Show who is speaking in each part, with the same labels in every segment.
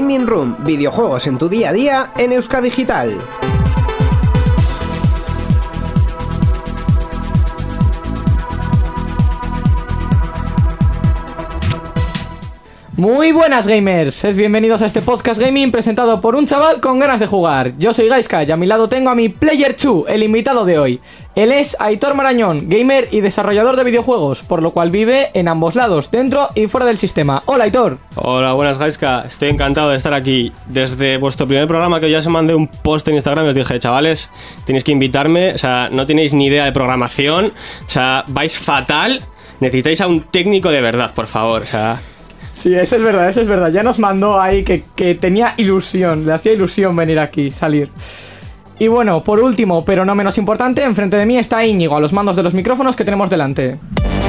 Speaker 1: Gaming Room, videojuegos en tu día a día en Euskadigital.
Speaker 2: Muy buenas gamers, sed bienvenidos a este podcast gaming presentado por un chaval con ganas de jugar. Yo soy Gaiska y a mi lado tengo a mi Player 2, el invitado de hoy. Él es Aitor Marañón, gamer y desarrollador de videojuegos, por lo cual vive en ambos lados, dentro y fuera del sistema. Hola Aitor.
Speaker 3: Hola, buenas Gaiska, estoy encantado de estar aquí. Desde vuestro primer programa que ya os mandé un post en Instagram y os dije, chavales, tenéis que invitarme, o sea, no tenéis ni idea de programación, o sea, vais fatal, necesitáis a un técnico de verdad, por favor, o sea...
Speaker 2: Sí, eso es verdad. Ya nos mandó ahí que tenía ilusión, le hacía ilusión venir aquí, salir. Y bueno, por último, pero no menos importante, enfrente de mí está Íñigo, a los mandos de los micrófonos que tenemos delante.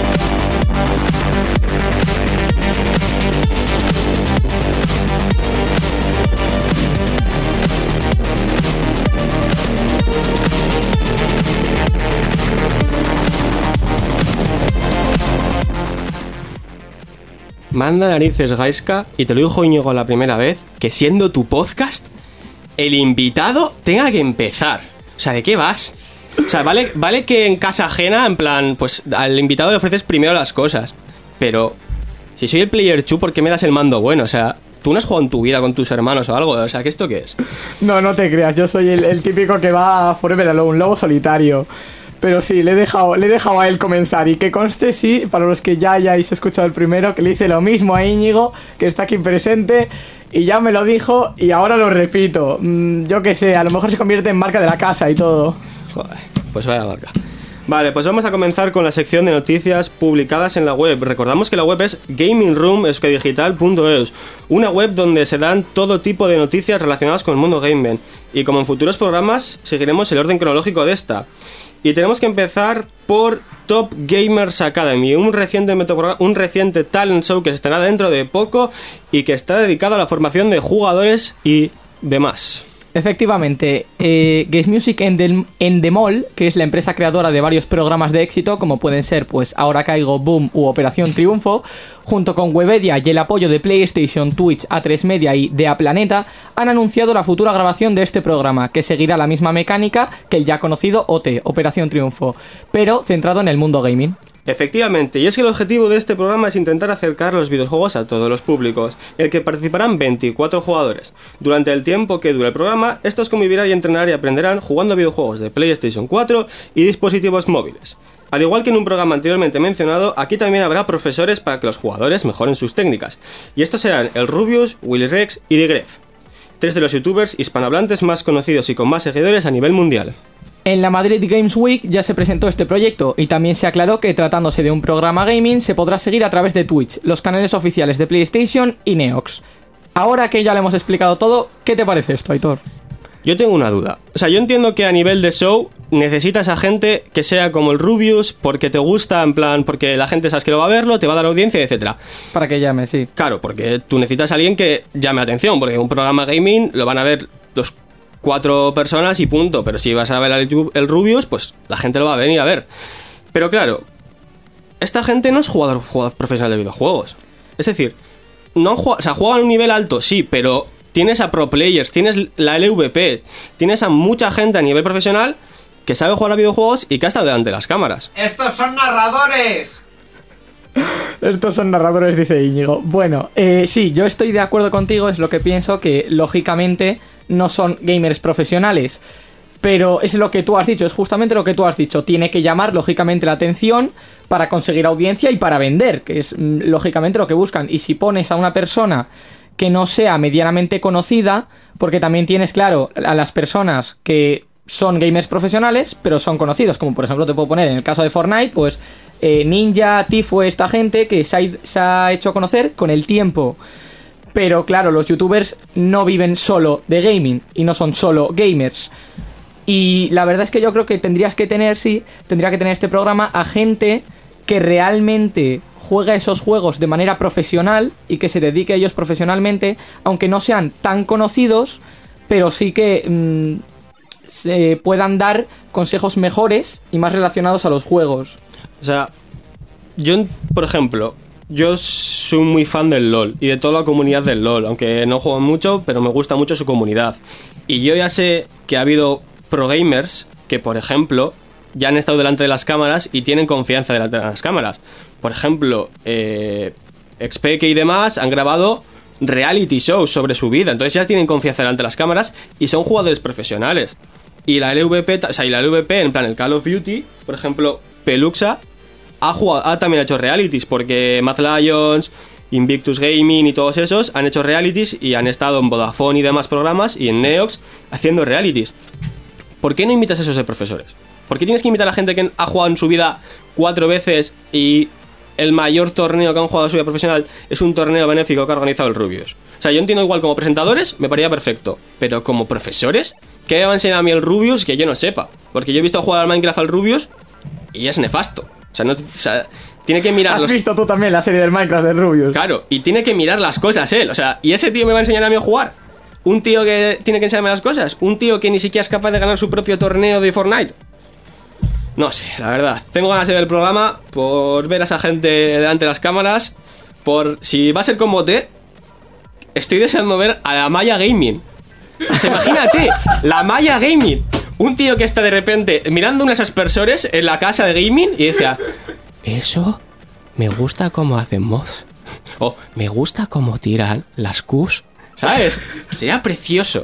Speaker 3: Manda narices, Gaiska, y te lo dijo Íñigo la primera vez, que siendo tu podcast, el invitado tenga que empezar. O sea, ¿de qué vas? O sea, vale que en casa ajena, en plan, pues al invitado le ofreces primero las cosas. Pero, si soy el Player 2, ¿por qué me das el mando bueno? O sea, ¿tú no has jugado en tu vida con tus hermanos o algo? O sea, ¿qué esto qué es?
Speaker 2: No te creas, yo soy el típico que va a Forever Alone, un lobo solitario. Pero sí, le he dejado a él comenzar. Y que conste, sí, para los que ya hayáis escuchado el primero, que le hice lo mismo a Íñigo, que está aquí presente, y ya me lo dijo, y ahora lo repito. Yo qué sé, a lo mejor se convierte en marca de la casa y todo.
Speaker 3: Joder, pues vaya marca. Vale, pues vamos a comenzar con la sección de noticias publicadas en la web. Recordamos que la web es gamingroom.euskadigital.eus, una web donde se dan todo tipo de noticias relacionadas con el mundo gaming. Y como en futuros programas, seguiremos el orden cronológico de esta. Y tenemos que empezar por Top Gamers Academy, un reciente talent show que se estará dentro de poco y que está dedicado a la formación de jugadores y demás.
Speaker 2: Efectivamente, Games Music Endemol, que es la empresa creadora de varios programas de éxito, como pueden ser pues Ahora Caigo, Boom u Operación Triunfo, junto con Webedia y el apoyo de PlayStation, Twitch, A3 Media y de A Planeta, han anunciado la futura grabación de este programa, que seguirá la misma mecánica que el ya conocido OT, Operación Triunfo, pero centrado en el mundo gaming.
Speaker 3: Efectivamente, y es que el objetivo de este programa es intentar acercar los videojuegos a todos los públicos, en el que participarán 24 jugadores. Durante el tiempo que dure el programa, estos convivirán y entrenarán y aprenderán jugando a videojuegos de PlayStation 4 y dispositivos móviles. Al igual que en un programa anteriormente mencionado, aquí también habrá profesores para que los jugadores mejoren sus técnicas, y estos serán el Rubius, Willy Rex y Digref, tres de los youtubers hispanohablantes más conocidos y con más seguidores a nivel mundial.
Speaker 2: En la Madrid Games Week ya se presentó este proyecto y también se aclaró que tratándose de un programa gaming se podrá seguir a través de Twitch, los canales oficiales de PlayStation y Neox. Ahora que ya le hemos explicado todo, ¿qué te parece esto, Aitor?
Speaker 3: Yo tengo una duda. O sea, yo entiendo que a nivel de show necesitas a gente que sea como el Rubius porque te gusta, en plan, porque la gente sabes que lo va a verlo, te va a dar audiencia, etcétera.
Speaker 2: Para que llame, sí.
Speaker 3: Claro, porque tú necesitas a alguien que llame atención, porque un programa gaming lo van a ver los 4 personas y punto, pero si vas a ver el Rubius, pues la gente lo va a venir a ver. Pero claro, esta gente no es jugador profesional de videojuegos. Es decir, no juegan a un nivel alto, sí, pero tienes a pro players, tienes la LVP, tienes a mucha gente a nivel profesional que sabe jugar a videojuegos y que ha estado delante de las cámaras.
Speaker 4: ¡Estos son narradores!
Speaker 2: Estos son narradores, dice Íñigo. Bueno, sí, yo estoy de acuerdo contigo, es lo que pienso, que lógicamente no son gamers profesionales, pero es lo que tú has dicho, es justamente lo que tú has dicho, tiene que llamar lógicamente la atención para conseguir audiencia y para vender, que es lógicamente lo que buscan. Y si pones a una persona que no sea medianamente conocida, porque también tienes, claro, a las personas que son gamers profesionales, pero son conocidos, como por ejemplo te puedo poner en el caso de Fortnite, pues Ninja, Tifo, esta gente que se ha hecho conocer con el tiempo. Pero claro, los youtubers no viven solo de gaming y no son solo gamers. Y la verdad es que yo creo que tendría que tener este programa a gente que realmente juega esos juegos de manera profesional y que se dedique a ellos profesionalmente, aunque no sean tan conocidos, pero sí que se puedan dar consejos mejores y más relacionados a los juegos.
Speaker 3: O sea, yo, por ejemplo, yo soy muy fan del LoL y de toda la comunidad del LoL, aunque no juego mucho, pero me gusta mucho su comunidad. Y yo ya sé que ha habido pro gamers que, por ejemplo, ya han estado delante de las cámaras y tienen confianza delante de las cámaras. Por ejemplo, Xpeke y demás han grabado reality shows sobre su vida, entonces ya tienen confianza delante de las cámaras y son jugadores profesionales. Y la LVP, o sea, y la LVP, en plan el Call of Duty, por ejemplo, Peluxa también ha hecho realities, porque Mad Lions, Invictus Gaming y todos esos han hecho realities y han estado en Vodafone y demás programas y en Neox haciendo realities. ¿Por qué no invitas a esos de profesores? ¿Por qué tienes que invitar a la gente que ha jugado en su vida 4 veces y el mayor torneo que han jugado en su vida profesional es un torneo benéfico que ha organizado el Rubius? O sea, yo entiendo igual como presentadores, me parecía perfecto, pero como profesores, ¿qué me va a enseñar a mí el Rubius que yo no sepa? Porque yo he visto jugar al Minecraft al Rubius y es nefasto. O sea, tiene que mirar.
Speaker 2: ¿Has visto tú también la serie del Minecraft del Rubius?
Speaker 3: Claro, y tiene que mirar las cosas él. O sea, ¿y ese tío me va a enseñar a mí a jugar? ¿Un tío que tiene que enseñarme las cosas? ¿Un tío que ni siquiera es capaz de ganar su propio torneo de Fortnite? No sé, la verdad. Tengo ganas de ver el programa por ver a esa gente delante de las cámaras. Por si va a ser como estoy deseando ver a la Maya Gaming. O sea, imagínate, la Maya Gaming. Un tío que está de repente mirando unos aspersores en la casa de gaming y decía: eso me gusta cómo hacen mods. O me gusta cómo tiran las Qs. ¿Sabes? Sería precioso.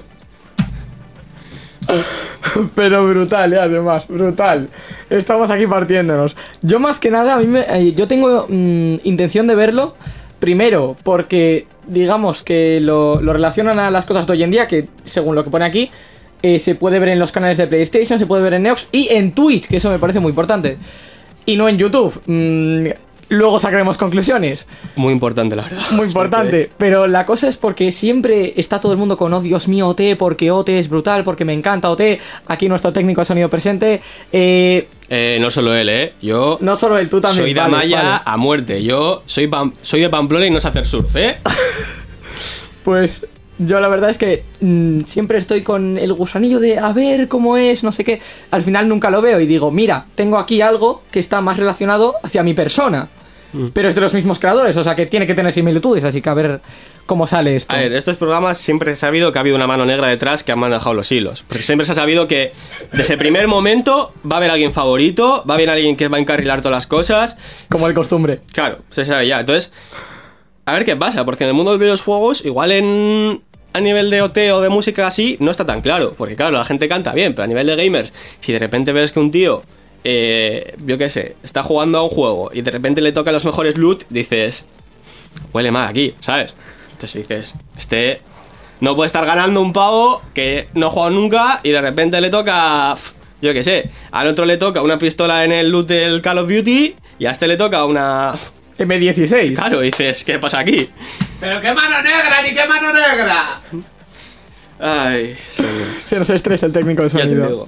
Speaker 2: Pero brutal, además, brutal. Estamos aquí partiéndonos. Yo más que nada, yo tengo intención de verlo. Primero, porque digamos que lo relacionan a las cosas de hoy en día, que según lo que pone aquí, se puede ver en los canales de PlayStation, se puede ver en Neox y en Twitch, que eso me parece muy importante. Y no en YouTube. Luego sacaremos conclusiones.
Speaker 3: Muy importante, la verdad.
Speaker 2: Muy importante. Pero la cosa es porque siempre está todo el mundo con: oh, Dios mío, OT, porque OT es brutal, porque me encanta OT. Aquí nuestro técnico de sonido presente.
Speaker 3: No solo él, yo...
Speaker 2: No solo él, tú también.
Speaker 3: Soy de Amaya a muerte. Yo soy de Pamplona y no sé hacer surf,
Speaker 2: Pues yo la verdad es que siempre estoy con el gusanillo de a ver cómo es, no sé qué. Al final nunca lo veo y digo: mira, tengo aquí algo que está más relacionado hacia mi persona. Pero es de los mismos creadores, o sea que tiene que tener similitudes, así que a ver cómo sale esto.
Speaker 3: A ver, estos programas siempre se ha sabido que ha habido una mano negra detrás que ha manejado los hilos. Porque siempre se ha sabido que desde el primer momento va a haber alguien favorito, va a haber alguien que va a encarrilar todas las cosas.
Speaker 2: Como de costumbre.
Speaker 3: Claro, se sabe ya. Entonces, a ver qué pasa, porque en el mundo de los videojuegos, igual a nivel de OT o de música así, no está tan claro. Porque claro, la gente canta bien, pero a nivel de gamers, si de repente ves que un tío, yo qué sé, está jugando a un juego y de repente le toca los mejores loot, dices: huele mal aquí, ¿sabes? Entonces dices: no puede estar ganando un pavo que no ha jugado nunca y de repente le toca, yo qué sé, al otro le toca una pistola en el loot del Call of Duty y a este le toca una
Speaker 2: M16.
Speaker 3: Claro, dices: ¿qué pasa aquí?
Speaker 4: ¡Pero qué mano negra, ni qué mano negra!
Speaker 3: Ay, señor.
Speaker 2: Se nos estresa el técnico de
Speaker 3: Ya te
Speaker 2: sonido.
Speaker 3: digo.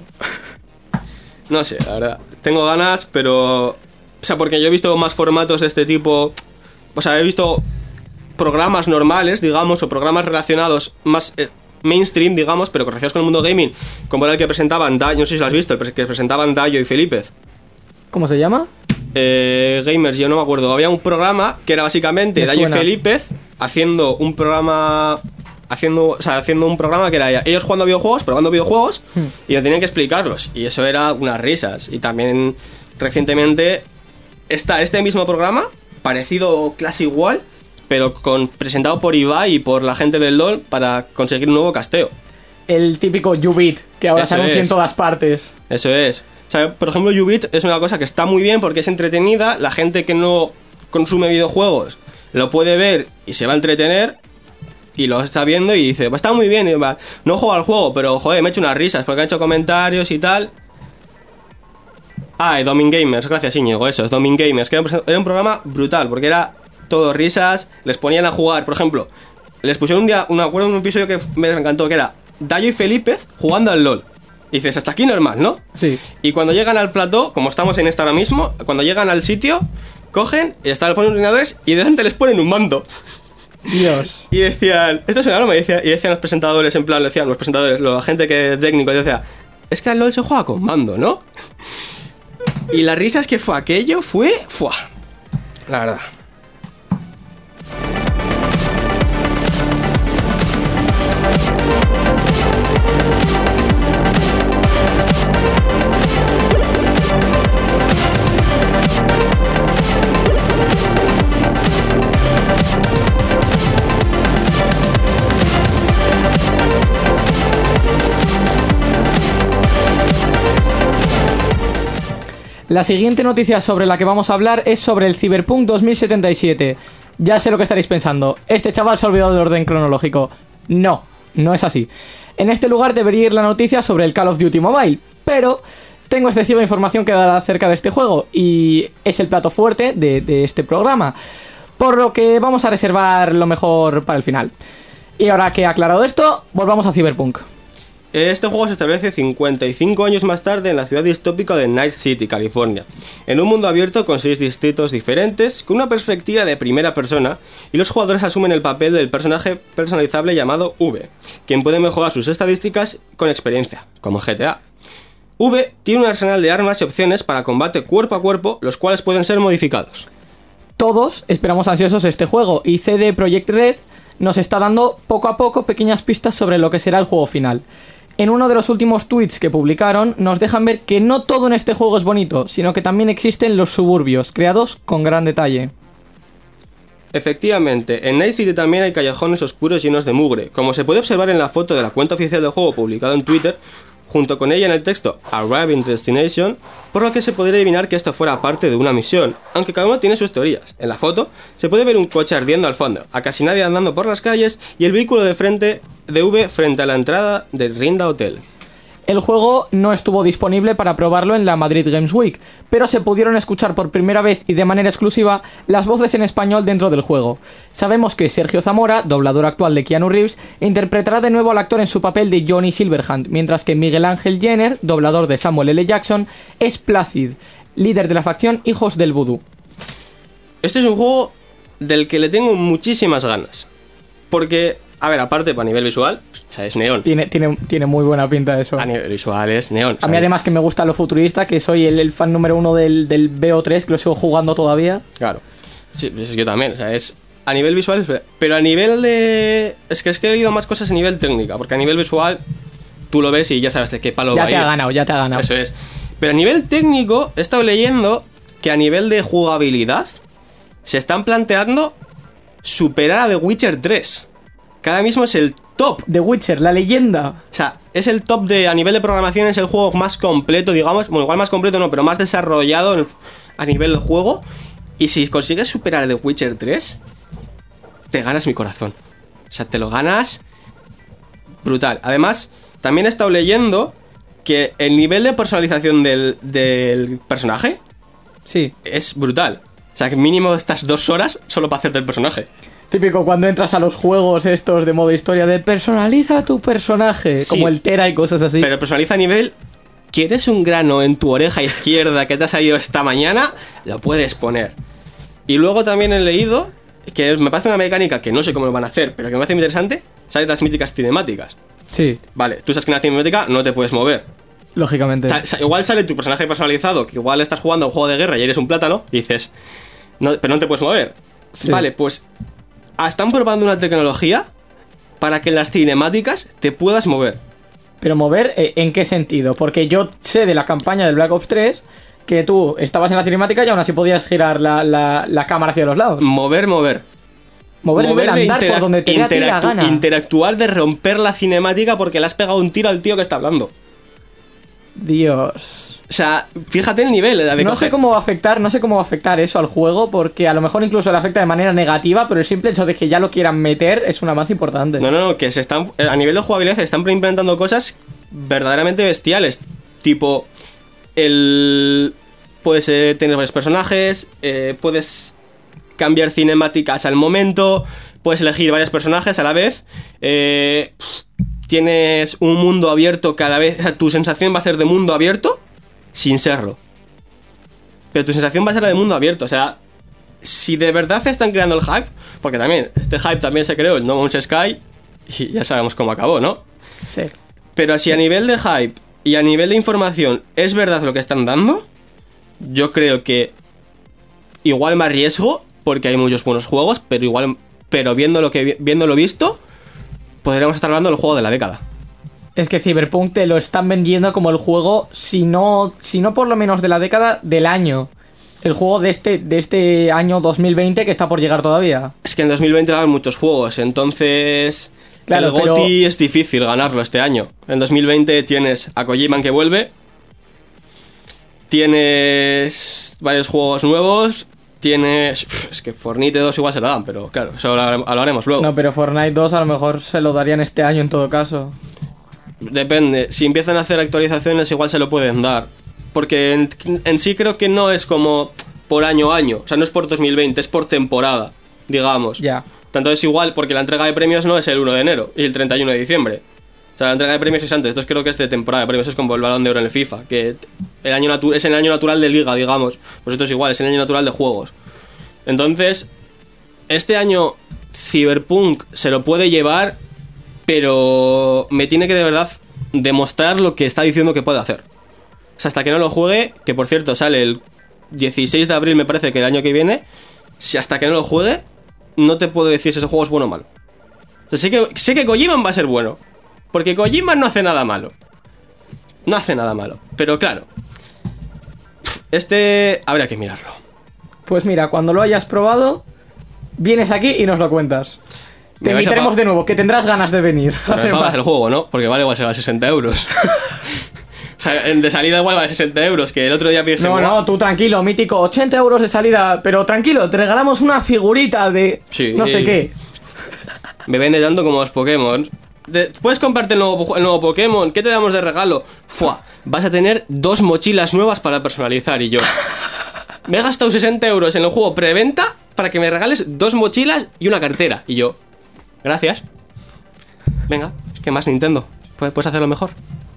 Speaker 3: No sé, la verdad. Tengo ganas, pero... O sea, porque yo he visto más formatos de este tipo. O sea, he visto programas normales, digamos, o programas relacionados más mainstream, digamos, pero relacionados con el mundo gaming, como era el que presentaban Dayo, no sé si lo has visto, el que presentaban Dayo y Felípez.
Speaker 2: ¿Cómo se llama?
Speaker 3: Gamers, yo no me acuerdo. Había un programa que era básicamente Dayo y Felípez haciendo un programa... Haciendo un programa que era ellos jugando videojuegos, probando videojuegos, y no tenían que explicarlos. Y eso era unas risas. Y también recientemente está este mismo programa, parecido casi igual, pero presentado por Ibai y por la gente del LoL para conseguir un nuevo casteo.
Speaker 2: El típico YouBit, que ahora
Speaker 3: Eso
Speaker 2: se anuncia en
Speaker 3: es.
Speaker 2: todas partes.
Speaker 3: Eso es. O sea, por ejemplo, YouBit es una cosa que está muy bien porque es entretenida. La gente que no consume videojuegos lo puede ver y se va a entretener. Y lo está viendo y dice: pues está muy bien. Y va, no juego al juego, pero joder, me he hecho unas risas porque ha hecho comentarios y tal. Ah, Domin Gamers, gracias Íñigo, eso, es Domin Gamers. Que era un programa brutal porque era todo risas. Les ponían a jugar, por ejemplo, les pusieron un día, me acuerdo de un episodio que me encantó, que era Dayo y Felípez jugando al LoL. Y dices: hasta aquí normal, ¿no?
Speaker 2: Sí.
Speaker 3: Y cuando llegan al plató, como estamos en esta ahora mismo, cuando llegan al sitio, cogen y están los ordenadores y de repente les ponen un mando.
Speaker 2: Dios.
Speaker 3: Y decían, esto es una broma, y decían los presentadores, en plan, decían los presentadores, la gente que técnico, y decía: es que al LoL se juega con mando, ¿no? Y las risas que fue aquello fue, la verdad.
Speaker 2: La siguiente noticia sobre la que vamos a hablar es sobre el Cyberpunk 2077. Ya sé lo que estaréis pensando. Este chaval se ha olvidado del orden cronológico. No, no es así. En este lugar debería ir la noticia sobre el Call of Duty Mobile, pero tengo excesiva información que dar acerca de este juego y es el plato fuerte de este programa, por lo que vamos a reservar lo mejor para el final. Y ahora que he aclarado esto, volvamos a Cyberpunk.
Speaker 3: Este juego se establece 55 años más tarde en la ciudad distópica de Night City, California, en un mundo abierto con 6 distritos diferentes, con una perspectiva de primera persona, y los jugadores asumen el papel del personaje personalizable llamado V, quien puede mejorar sus estadísticas con experiencia, como en GTA. V tiene un arsenal de armas y opciones para combate cuerpo a cuerpo, los cuales pueden ser modificados.
Speaker 2: Todos esperamos ansiosos este juego, y CD Projekt Red nos está dando poco a poco pequeñas pistas sobre lo que será el juego final. En uno de los últimos tweets que publicaron, nos dejan ver que no todo en este juego es bonito, sino que también existen los suburbios, creados con gran detalle.
Speaker 3: Efectivamente, en Night City también hay callejones oscuros llenos de mugre, como se puede observar en la foto de la cuenta oficial del juego publicado en Twitter, junto con ella en el texto Arriving Destination, por lo que se podría adivinar que esto fuera parte de una misión, aunque cada uno tiene sus teorías. En la foto se puede ver un coche ardiendo al fondo, a casi nadie andando por las calles y el vehículo de V frente a la entrada del Rinda Hotel.
Speaker 2: El juego no estuvo disponible para probarlo en la Madrid Games Week, pero se pudieron escuchar por primera vez y de manera exclusiva las voces en español dentro del juego. Sabemos que Sergio Zamora, doblador actual de Keanu Reeves, interpretará de nuevo al actor en su papel de Johnny Silverhand, mientras que Miguel Ángel Jenner, doblador de Samuel L. Jackson, es Placid, líder de la facción Hijos del Vudú.
Speaker 3: Este es un juego del que le tengo muchísimas ganas, porque, a ver, aparte a nivel visual, o sea, es neón.
Speaker 2: Tiene muy buena pinta eso.
Speaker 3: A nivel visual es neón.
Speaker 2: A mí además que me gusta lo futurista, que soy el fan número 1 del BO3, que lo sigo jugando todavía.
Speaker 3: Claro. Sí, yo también, o sea, es... A nivel visual, pero a nivel de... Es que he leído más cosas a nivel técnica, porque a nivel visual tú lo ves y ya sabes de qué palo va a ir.
Speaker 2: Ya te ha ganado.
Speaker 3: Eso es. Pero a nivel técnico he estado leyendo que a nivel de jugabilidad se están planteando superar a The Witcher 3. Cada mismo es el top.
Speaker 2: The Witcher, la leyenda.
Speaker 3: O sea, es el top de... A nivel de programación es el juego más completo, digamos. Bueno, igual más completo no, pero más desarrollado a nivel de juego. Y si consigues superar a The Witcher 3, te ganas mi corazón. O sea, te lo ganas brutal. Además, también he estado leyendo que el nivel de personalización del personaje
Speaker 2: sí,
Speaker 3: es brutal. O sea, que mínimo estas 2 horas solo para hacerte el personaje.
Speaker 2: Típico cuando entras a los juegos estos de modo historia de personaliza tu personaje, sí, como el Tera y cosas así.
Speaker 3: Pero personaliza a nivel... ¿Quieres un grano en tu oreja izquierda que te ha salido esta mañana? Lo puedes poner. Y luego también he leído que me parece una mecánica que no sé cómo lo van a hacer, pero que me parece muy interesante. Salen las míticas cinemáticas.
Speaker 2: Sí.
Speaker 3: Vale, tú sabes que en la cinemática no te puedes mover.
Speaker 2: Lógicamente.
Speaker 3: Igual sale tu personaje personalizado, que igual estás jugando a un juego de guerra y eres un plátano, y dices, no, pero no te puedes mover. Sí. Vale, pues están probando una tecnología para que en las cinemáticas te puedas mover.
Speaker 2: ¿Pero mover en qué sentido? Porque yo sé de la campaña del Black Ops 3 que tú estabas en la cinemática y aún así podías girar la cámara hacia los lados.
Speaker 3: Mover
Speaker 2: nivel, andar por donde te dé a ti la gana.
Speaker 3: Interactuar, de romper la cinemática porque le has pegado un tiro al tío que está hablando.
Speaker 2: Dios.
Speaker 3: O sea, fíjate el nivel de
Speaker 2: no sé cómo va a afectar eso al juego, porque a lo mejor incluso le afecta de manera negativa, pero el simple hecho de que ya lo quieran meter es un avance importante.
Speaker 3: No, que se están, a nivel de jugabilidad se están implementando cosas verdaderamente bestiales. Tipo, puedes tener varios personajes, puedes cambiar cinemáticas al momento, puedes elegir varios personajes a la vez, tienes un mundo abierto cada vez, o sea, tu sensación va a ser de mundo abierto sin serlo. Pero tu sensación va a ser la de mundo abierto, o sea, si de verdad están creando el hype, porque también, este hype también se creó en No Man's Sky y ya sabemos cómo acabó, ¿no?
Speaker 2: Sí.
Speaker 3: Pero si a nivel de hype y a nivel de información es verdad lo que están dando, yo creo que igual me arriesgo, porque hay muchos buenos juegos, pero viendo lo visto, podríamos estar hablando del juego de la década.
Speaker 2: Es que Cyberpunk te lo están vendiendo como el juego, si no por lo menos de la década, del año. El juego de este año 2020 que está por llegar todavía.
Speaker 3: Es que en 2020 va a haber muchos juegos, entonces claro, el GOTY es difícil ganarlo este año. En 2020 tienes a Kojima que vuelve, tienes varios juegos nuevos, tienes... Es que Fortnite 2 igual se lo dan, pero claro, eso lo haremos luego.
Speaker 2: No, pero Fortnite 2 a lo mejor se lo darían este año en todo caso.
Speaker 3: Depende, si empiezan a hacer actualizaciones igual se lo pueden dar. Porque en sí creo que no es como por año a año, o sea, no es por 2020, es por temporada, digamos.
Speaker 2: Ya.
Speaker 3: Tanto es igual porque la entrega de premios no es el 1 de enero y el 31 de diciembre. O sea, la entrega de premios es antes, entonces creo que es de temporada de premios, es como el Balón de Oro en el FIFA, que es el año natural de liga, digamos. Pues esto es igual, es el año natural de juegos. Entonces, este año Cyberpunk se lo puede llevar, pero me tiene que de verdad demostrar lo que está diciendo que puede hacer. O sea, hasta que no lo juegue, que por cierto sale el 16 de abril me parece que el año que viene, si hasta que no lo juegue, no te puedo decir si ese juego es bueno o malo. O sea, sé que Kojima va a ser bueno, porque Kojima no hace nada malo. No hace nada malo, pero claro, habría que mirarlo.
Speaker 2: Pues mira, cuando lo hayas probado, vienes aquí y nos lo cuentas. Te invitaremos de nuevo, que tendrás ganas de venir.
Speaker 3: Me pagas el juego, ¿no? Porque vale igual se va a 60 euros. O sea, de salida igual vale 60 euros, que el otro día dije...
Speaker 2: No, tú tranquilo, mítico, 80 euros de salida, pero tranquilo, te regalamos una figurita de no sé qué.
Speaker 3: Me vende tanto como los Pokémon. ¿Puedes comprarte el nuevo Pokémon? ¿Qué te damos de regalo? ¡Fua! Vas a tener 2 mochilas nuevas para personalizar. Y yo me he gastado 60 euros en el juego preventa para que me regales 2 mochilas y una cartera. Y yo, gracias. Venga, ¿qué más, Nintendo? ¿Puedes hacerlo mejor?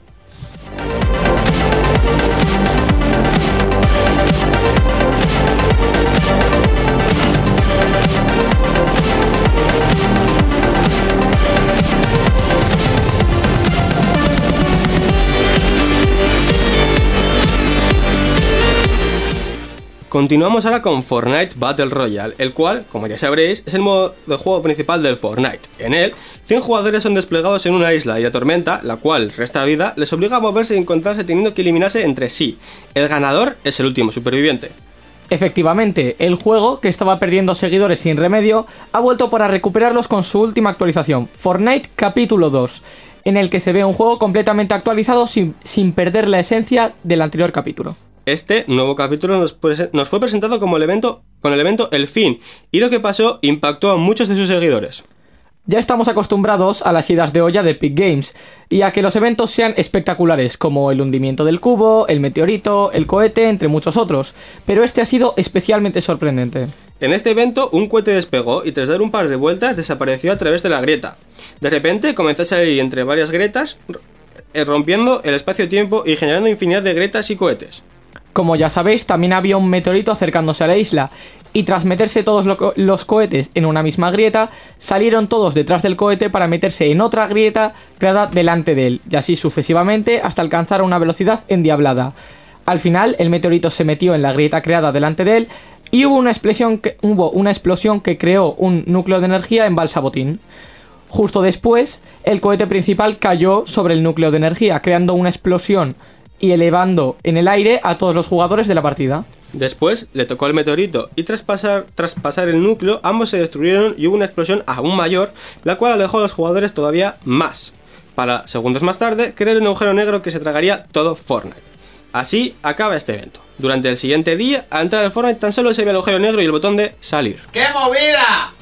Speaker 3: Continuamos ahora con Fortnite Battle Royale, el cual, como ya sabréis, es el modo de juego principal del Fortnite. En él, 100 jugadores son desplegados en una isla y la tormenta, la cual resta vida, les obliga a moverse y encontrarse teniendo que eliminarse entre sí. El ganador es el último superviviente.
Speaker 2: Efectivamente, el juego, que estaba perdiendo seguidores sin remedio, ha vuelto para recuperarlos con su última actualización, Fortnite Capítulo 2, en el que se ve un juego completamente actualizado sin perder la esencia del anterior capítulo.
Speaker 3: Este nuevo capítulo nos fue presentado con el evento El Fin, y lo que pasó impactó a muchos de sus seguidores.
Speaker 2: Ya estamos acostumbrados a las idas de olla de Epic Games y a que los eventos sean espectaculares, como el hundimiento del cubo, el meteorito, el cohete, entre muchos otros, pero este ha sido especialmente sorprendente.
Speaker 3: En este evento, un cohete despegó y tras dar un par de vueltas desapareció a través de la grieta. De repente comenzó a salir entre varias grietas, rompiendo el espacio-tiempo y generando infinidad de grietas y cohetes.
Speaker 2: Como ya sabéis, también había un meteorito acercándose a la isla, y tras meterse todos los cohetes en una misma grieta, salieron todos detrás del cohete para meterse en otra grieta creada delante de él, y así sucesivamente hasta alcanzar una velocidad endiablada. Al final, el meteorito se metió en la grieta creada delante de él, y hubo una explosión que creó un núcleo de energía en Balsabotín. Justo después, el cohete principal cayó sobre el núcleo de energía, creando una explosión y elevando en el aire a todos los jugadores de la partida.
Speaker 3: Después le tocó el meteorito y tras pasar el núcleo ambos se destruyeron y hubo una explosión aún mayor, la cual alejó a los jugadores todavía más, para segundos más tarde crear un agujero negro que se tragaría todo Fortnite. Así acaba este evento. Durante el siguiente día, al entrar al Fortnite tan solo se ve el agujero negro y el botón de salir.
Speaker 4: ¡Qué movida!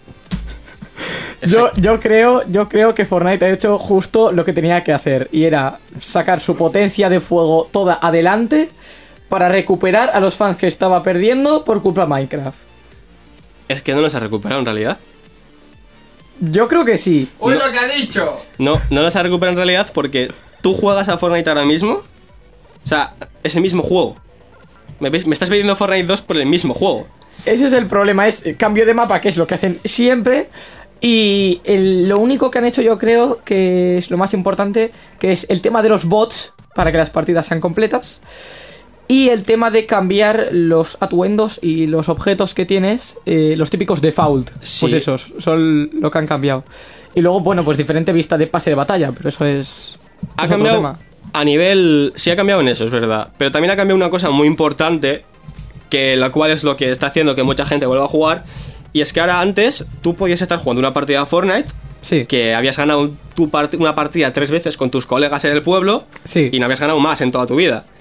Speaker 2: Yo creo que Fortnite ha hecho justo lo que tenía que hacer, y era sacar su potencia de fuego toda adelante para recuperar a los fans que estaba perdiendo por culpa de Minecraft.
Speaker 3: Es que no los ha recuperado en realidad.
Speaker 2: Yo creo que sí.
Speaker 4: ¡Uy, lo que ha dicho!
Speaker 3: No los ha recuperado en realidad porque tú juegas a Fortnite ahora mismo. O sea, es el mismo juego. Me estás pidiendo Fortnite 2 por el mismo juego.
Speaker 2: Ese es el problema, es cambio de mapa, que es lo que hacen siempre. Y lo único que han hecho, yo creo que es lo más importante, que es el tema de los bots para que las partidas sean completas, y el tema de cambiar los atuendos y los objetos que tienes, los típicos default. Sí. Pues esos son lo que han cambiado. Y luego, bueno, pues diferente vista de pase de batalla, pero eso es...
Speaker 3: Ha cambiado tema. A nivel... Sí ha cambiado en eso, es verdad. Pero también ha cambiado una cosa muy importante, que la cual es lo que está haciendo que mucha gente vuelva a jugar. Y es que ahora antes tú podías estar jugando una partida de Fortnite,
Speaker 2: sí,
Speaker 3: que habías ganado una partida 3 veces con tus colegas en el pueblo,
Speaker 2: sí,
Speaker 3: y no habías ganado más en toda tu vida.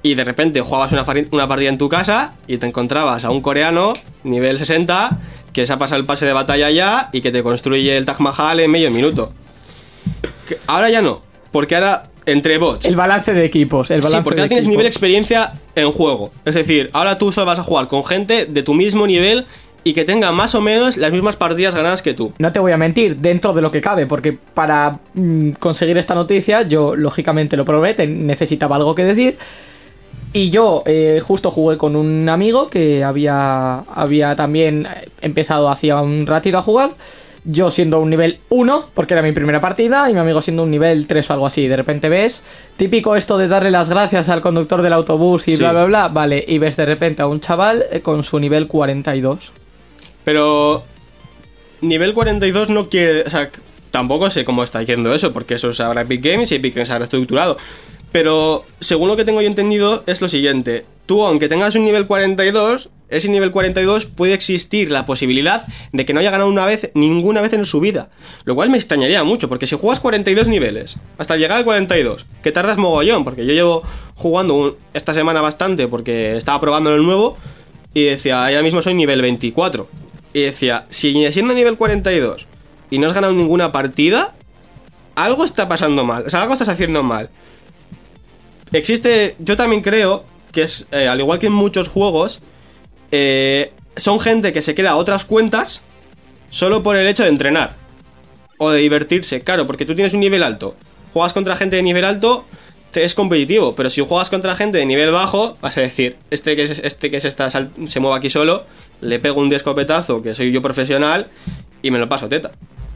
Speaker 3: y de repente jugabas una partida en tu casa y te encontrabas a un coreano, nivel 60, que se ha pasado el pase de batalla ya y que te construye el Taj Mahal en medio minuto. Ahora ya no, porque ahora entre bots.
Speaker 2: El balance de equipos. Sí,
Speaker 3: porque ahora tienes nivel de experiencia en juego. Es decir, ahora tú solo vas a jugar con gente de tu mismo nivel y que tenga más o menos las mismas partidas ganadas que tú.
Speaker 2: No te voy a mentir, dentro de lo que cabe, porque para conseguir esta noticia yo lógicamente lo probé, necesitaba algo que decir. Y yo justo jugué con un amigo que había también empezado hacía un ratito a jugar. Yo siendo un nivel 1, porque era mi primera partida, y mi amigo siendo un nivel 3 o algo así. De repente ves, típico esto de darle las gracias al conductor del autobús y
Speaker 3: sí,
Speaker 2: bla bla bla. Vale, y ves de repente a un chaval con su nivel 42.
Speaker 3: Pero nivel 42 no quiere... O sea, tampoco sé cómo está yendo eso, porque eso es ahora Epic Games y Epic Games habrá estructurado. Pero según lo que tengo yo entendido es lo siguiente. Tú, aunque tengas un nivel 42, ese nivel 42 puede existir la posibilidad de que no haya ganado ninguna vez en su vida. Lo cual me extrañaría mucho, porque si juegas 42 niveles hasta llegar al 42, que tardas mogollón, porque yo llevo jugando esta semana bastante porque estaba probando el nuevo y decía, ahora mismo soy nivel 24. Y decía, si siendo nivel 42 y no has ganado ninguna partida, algo está pasando mal, o sea, algo estás haciendo mal. Yo también creo que es, al igual que en muchos juegos, son gente que se crea otras cuentas solo por el hecho de entrenar o de divertirse. Claro, porque tú tienes un nivel alto, juegas contra gente de nivel alto, es competitivo, pero si juegas contra gente de nivel bajo, vas a decir, se mueve aquí solo, le pego un escopetazo, que soy yo profesional, y me lo paso teta.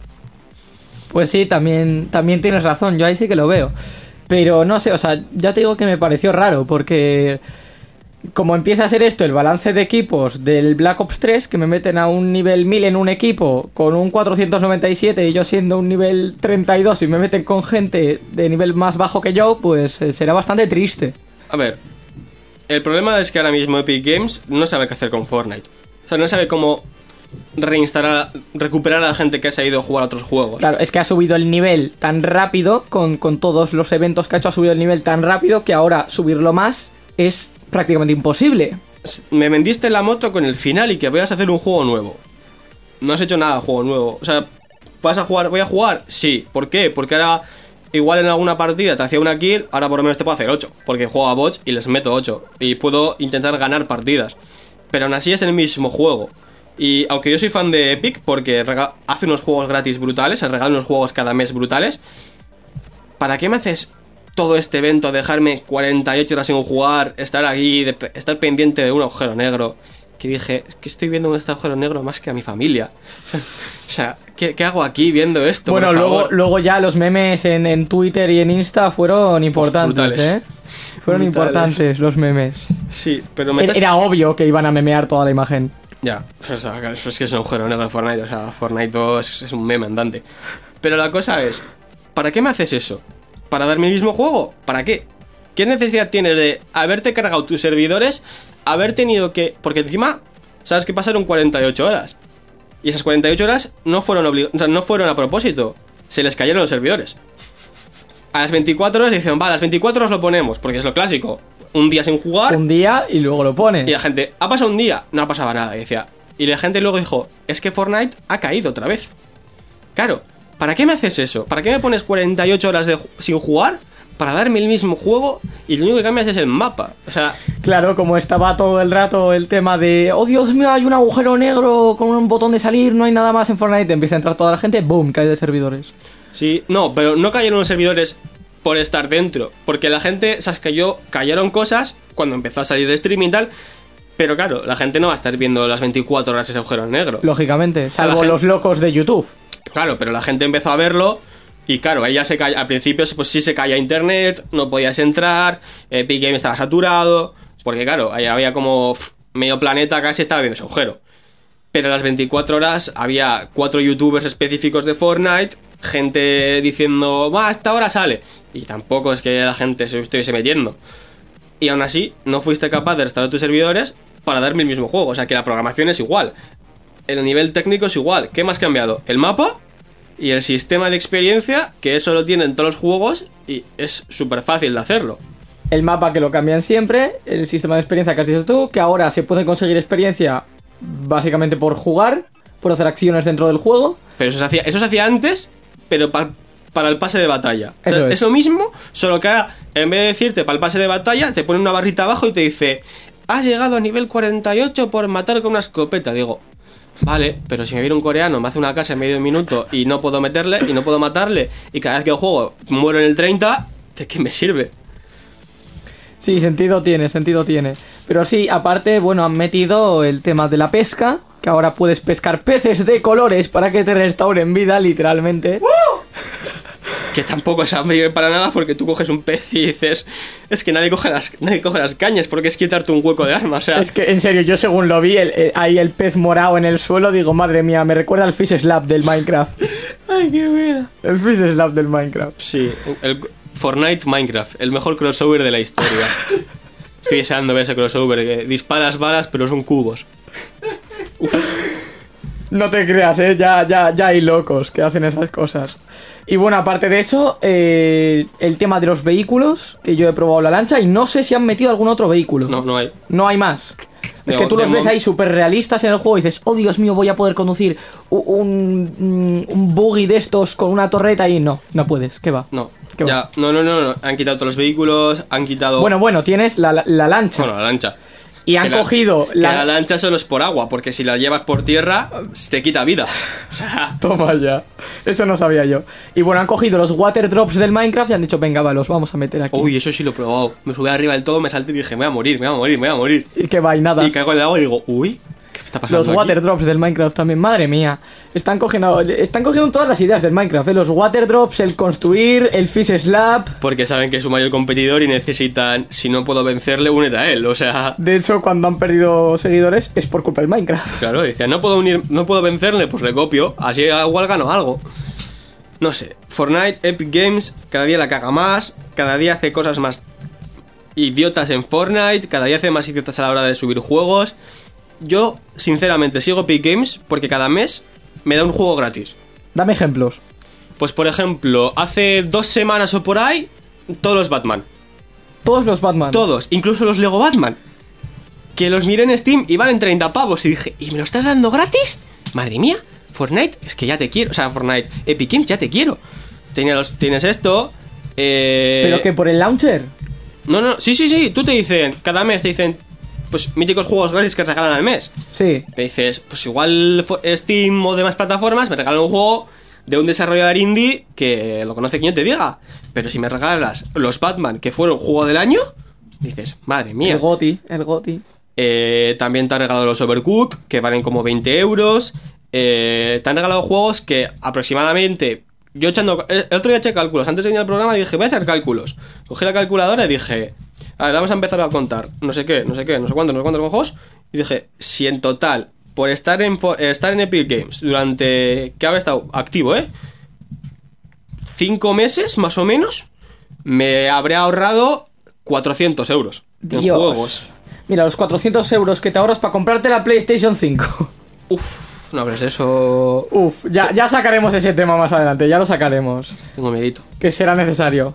Speaker 2: Pues sí, también tienes razón, yo ahí sí que lo veo. Pero no sé, o sea, ya te digo que me pareció raro, porque como empieza a ser esto, el balance de equipos del Black Ops 3, que me meten a un nivel 1000 en un equipo con un 497 y yo siendo un nivel 32 y me meten con gente de nivel más bajo que yo, pues será bastante triste.
Speaker 3: A ver, el problema es que ahora mismo Epic Games no sabe qué hacer con Fortnite. O sea, no sabe cómo recuperar a la gente que se ha ido a jugar a otros juegos.
Speaker 2: Claro, es que ha subido el nivel tan rápido, con todos los eventos que ha hecho, ha subido el nivel tan rápido que ahora subirlo más es prácticamente imposible.
Speaker 3: Me vendiste la moto con el final y que vayas a hacer un juego nuevo. No has hecho nada de juego nuevo. O sea, ¿vas a jugar? ¿Voy a jugar? Sí. ¿Por qué? Porque ahora, igual en alguna partida te hacía una kill, ahora por lo menos te puedo hacer 8. Porque juego a bots y les meto 8. Y puedo intentar ganar partidas. Pero aún así es el mismo juego. Y aunque yo soy fan de Epic, porque hace unos juegos gratis brutales, se regala unos juegos cada mes brutales, ¿para qué me haces todo este evento, dejarme 48 horas sin jugar, estar aquí, estar pendiente de un agujero negro? Que dije, es que estoy viendo este agujero negro más que a mi familia. O sea, ¿qué hago aquí viendo esto?
Speaker 2: Bueno, luego ya los memes en Twitter y en Insta fueron importantes,
Speaker 3: brutales.
Speaker 2: Fueron
Speaker 3: brutales.
Speaker 2: Importantes los memes.
Speaker 3: Sí, pero
Speaker 2: Era obvio que iban a memear toda la imagen.
Speaker 3: Ya, o sea, es que es un agujero negro de Fortnite. O sea, Fortnite 2 es un meme andante. Pero la cosa es, ¿para qué me haces eso? ¿Para darme el mismo juego? ¿Para qué? ¿Qué necesidad tienes de haberte cargado tus servidores, haber tenido que... Porque encima, sabes que pasaron 48 horas. Y esas 48 horas no fueron a propósito. Se les cayeron los servidores. A las 24 horas dicen, a las 24 horas lo ponemos, porque es lo clásico. Un día sin jugar.
Speaker 2: Un día y luego lo pones.
Speaker 3: Y la gente, ¿ha pasado un día? No ha pasado nada, y la gente luego dijo, es que Fortnite ha caído otra vez. Claro, ¿para qué me haces eso? ¿Para qué me pones 48 horas sin jugar? Para darme el mismo juego y lo único que cambias es el mapa. O sea...
Speaker 2: Claro, como estaba todo el rato el tema de, oh Dios mío, hay un agujero negro con un botón de salir, no hay nada más en Fortnite, empieza a entrar toda la gente, boom, cae de servidores.
Speaker 3: Sí, no, pero no cayeron los servidores por estar dentro, porque la gente, sabes que cayeron cosas cuando empezó a salir de streaming y tal, pero claro, la gente no va a estar viendo las 24 horas ese agujero negro.
Speaker 2: Lógicamente, salvo los locos de YouTube.
Speaker 3: Claro, pero la gente empezó a verlo y claro, ahí ya se cae, al principio pues sí se caía internet, no podías entrar, Epic Games estaba saturado, porque claro, ahí había como medio planeta casi estaba viendo ese agujero. Pero a las 24 horas había 4 youtubers específicos de Fortnite, gente diciendo, a esta hora sale. Y tampoco es que la gente se estuviese metiendo. Y aún así, no fuiste capaz de restaurar tus servidores para darme el mismo juego. O sea que la programación es igual. El nivel técnico es igual. ¿Qué más ha cambiado? El mapa y el sistema de experiencia, que eso lo tienen todos los juegos y es súper fácil de hacerlo.
Speaker 2: el mapa que lo cambian siempre, el sistema de experiencia que has dicho tú, que ahora se puede conseguir experiencia básicamente por jugar, por hacer acciones dentro del juego.
Speaker 3: Pero eso se hacía antes, pero para el pase de batalla. O sea,
Speaker 2: Eso es.
Speaker 3: Eso mismo, solo que ahora, en vez de decirte para el pase de batalla, te pone una barrita abajo y te dice: has llegado a nivel 48 por matar con una escopeta. Digo, vale, pero si me viene un coreano, me hace una casa en medio de un minuto y no puedo meterle y no puedo matarle, y cada vez que juego muero en el 30, ¿de qué me sirve?
Speaker 2: Sí, sentido tiene. Pero sí, aparte, bueno, han metido el tema de la pesca, que ahora puedes pescar peces de colores para que te restauren vida, literalmente.
Speaker 3: Que tampoco es bien para nada, porque tú coges un pez y dices: es que nadie coge las cañas, porque es quitarte un hueco de arma, o sea...
Speaker 2: Es que, en serio, yo según lo vi, ahí el pez morado en el suelo, digo, madre mía, me recuerda al Fish Slap del Minecraft.
Speaker 3: Ay, qué buena.
Speaker 2: El Fish Slap del Minecraft.
Speaker 3: Sí, el Fortnite Minecraft, el mejor crossover de la historia. Estoy deseando ver ese crossover, que disparas balas pero son cubos.
Speaker 2: No te creas, ya hay locos que hacen esas cosas. Y bueno, aparte de eso, el tema de los vehículos, que yo he probado la lancha y no sé si han metido algún otro vehículo.
Speaker 3: No hay.
Speaker 2: No hay más. Es que tú
Speaker 3: De
Speaker 2: los ves
Speaker 3: mom-
Speaker 2: ahí súper realistas en el juego y dices, oh Dios mío, voy a poder conducir un buggy de estos con una torreta y no puedes, ¿qué va?
Speaker 3: No,
Speaker 2: ¿Qué
Speaker 3: ya,
Speaker 2: va?
Speaker 3: no. Han quitado todos los vehículos, han quitado...
Speaker 2: Bueno, tienes la lancha.
Speaker 3: Bueno, la lancha.
Speaker 2: Y han
Speaker 3: Que
Speaker 2: cogido
Speaker 3: que la lancha solo es por agua, porque si la llevas por tierra, te quita vida. O sea...
Speaker 2: Toma ya. Eso no sabía yo. Y bueno, han cogido los water drops del Minecraft y han dicho, venga, va, los vamos a meter aquí.
Speaker 3: Uy, eso sí lo he probado. Me subí arriba del todo, me salté y dije: me voy a morir.
Speaker 2: Y qué vainadas.
Speaker 3: Y caigo en el agua y digo: uy, ¿qué está pasando
Speaker 2: Los
Speaker 3: aquí?
Speaker 2: water drops del Minecraft también, madre mía. Están cogiendo todas las ideas del Minecraft, ¿eh? Los water drops, el construir, el fish slap.
Speaker 3: Porque saben que es su mayor competidor y necesitan, si no puedo vencerle, únete a él. O sea,
Speaker 2: De hecho, cuando han perdido seguidores es por culpa del Minecraft.
Speaker 3: claro, decían: no puedo vencerle, pues le copio, así igual gano algo. No sé, Fortnite, Epic Games, cada día la caga más, cada día hace cosas más idiotas en Fortnite, cada día hace más idiotas a la hora de subir juegos. Yo, sinceramente, sigo Epic Games porque cada mes me da un juego gratis.
Speaker 2: Dame ejemplos.
Speaker 3: Pues por ejemplo, hace 2 semanas o por ahí, todos los Batman.
Speaker 2: Todos los Batman.
Speaker 3: Todos, incluso los Lego Batman. Que los miré en Steam y valen 30 pavos. Y dije: ¿y me lo estás dando gratis? Madre mía, Fortnite, es que ya te quiero. O sea, Fortnite, Epic Games, ya te quiero. Tienes esto.
Speaker 2: ¿Pero que por el launcher?
Speaker 3: No, sí. Tú te dicen, cada mes te dicen, pues míticos juegos gratis que regalan al mes.
Speaker 2: Sí.
Speaker 3: Te dices, pues igual Steam o demás plataformas me regalan un juego de un desarrollador indie que lo conoce quien te diga. Pero si me regalas los Batman, que fueron juego del año, dices: madre mía.
Speaker 2: El GOTY.
Speaker 3: También te han regalado los Overcooked, que valen como 20 euros. Te han regalado juegos que aproximadamente... Yo echando... El otro día eché cálculos. Antes de venir al programa dije: voy a hacer cálculos. Cogí la calculadora y dije: a ver, vamos a empezar a contar. No sé cuántos juegos. Y dije: si en total, por estar en Epic Games durante... que habrá estado activo, 5 meses, más o menos, me habré ahorrado 400 euros en
Speaker 2: Dios.
Speaker 3: juegos.
Speaker 2: Mira, los 400 euros que te ahorras para comprarte la PlayStation 5.
Speaker 3: Uf, no hables eso.
Speaker 2: Uf, ya sacaremos ese tema más adelante, ya lo sacaremos.
Speaker 3: Tengo miedito.
Speaker 2: Que será necesario.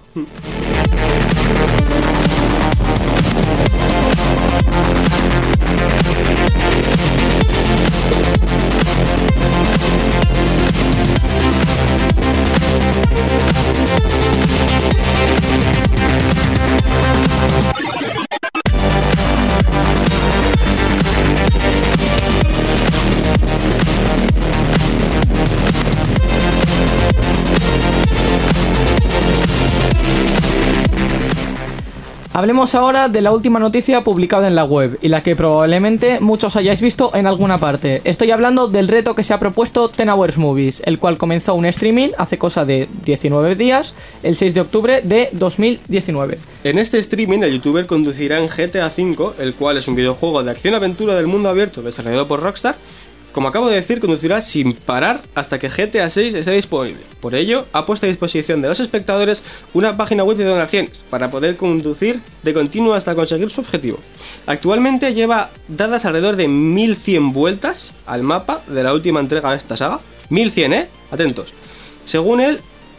Speaker 2: Hablemos ahora de la última noticia publicada en la web y la que probablemente muchos hayáis visto en alguna parte. Estoy hablando del reto que se ha propuesto 10 Hours Movies, el cual comenzó un streaming hace cosa de 19 días, el 6 de octubre de 2019.
Speaker 3: En este streaming, el youtuber conducirá en GTA V, el cual es un videojuego de acción-aventura del mundo abierto desarrollado por Rockstar. Como acabo de decir, conducirá sin parar hasta que GTA 6 esté disponible. Por ello, ha puesto a disposición de los espectadores una página web de donaciones para poder conducir de continuo hasta conseguir su objetivo. Actualmente lleva dadas alrededor de 1100 vueltas al mapa de la última entrega de esta saga. 1100, atentos. Según él,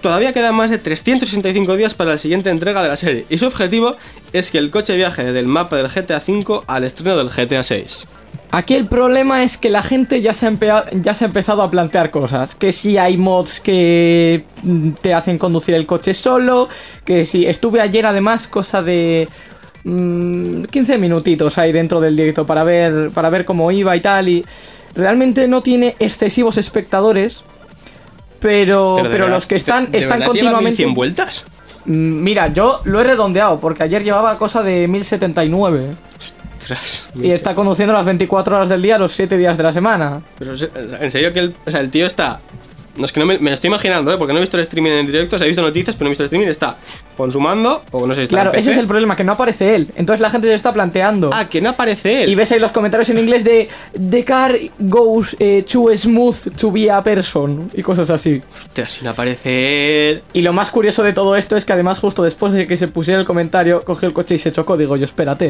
Speaker 3: todavía quedan más de 365 días para la siguiente entrega de la serie, y su objetivo es que el coche viaje del mapa del GTA V al estreno del GTA VI.
Speaker 2: Aquí el problema es que la gente ya se ha empezado a plantear cosas. Que si hay mods que te hacen conducir el coche solo. Que si estuve ayer además cosa de 15 minutitos ahí dentro del directo para ver cómo iba y tal. Y realmente no tiene excesivos espectadores. Pero los que están continuamente...
Speaker 3: ¿100 vueltas?
Speaker 2: Mira, yo lo he redondeado porque ayer llevaba cosa de 1079. Y está conduciendo las 24 horas del día, los 7 días de la semana.
Speaker 3: Pero en serio que el tío está... No, es que no me lo estoy imaginando, porque no he visto el streaming en directo, o sea, he visto noticias, pero no he visto el streaming, está consumando, o no sé si está
Speaker 2: Claro,
Speaker 3: en PC.
Speaker 2: ese es el problema, que no aparece él. Entonces la gente se está planteando.
Speaker 3: Ah, que no aparece él.
Speaker 2: Y ves ahí los comentarios en inglés de The car goes too smooth to be a person y cosas así.
Speaker 3: Ostras, si no aparece él.
Speaker 2: Y lo más curioso de todo esto es que además justo después de que se pusiera el comentario, cogió el coche y se chocó. Digo yo, espérate.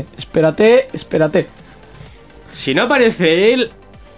Speaker 3: Si no aparece él...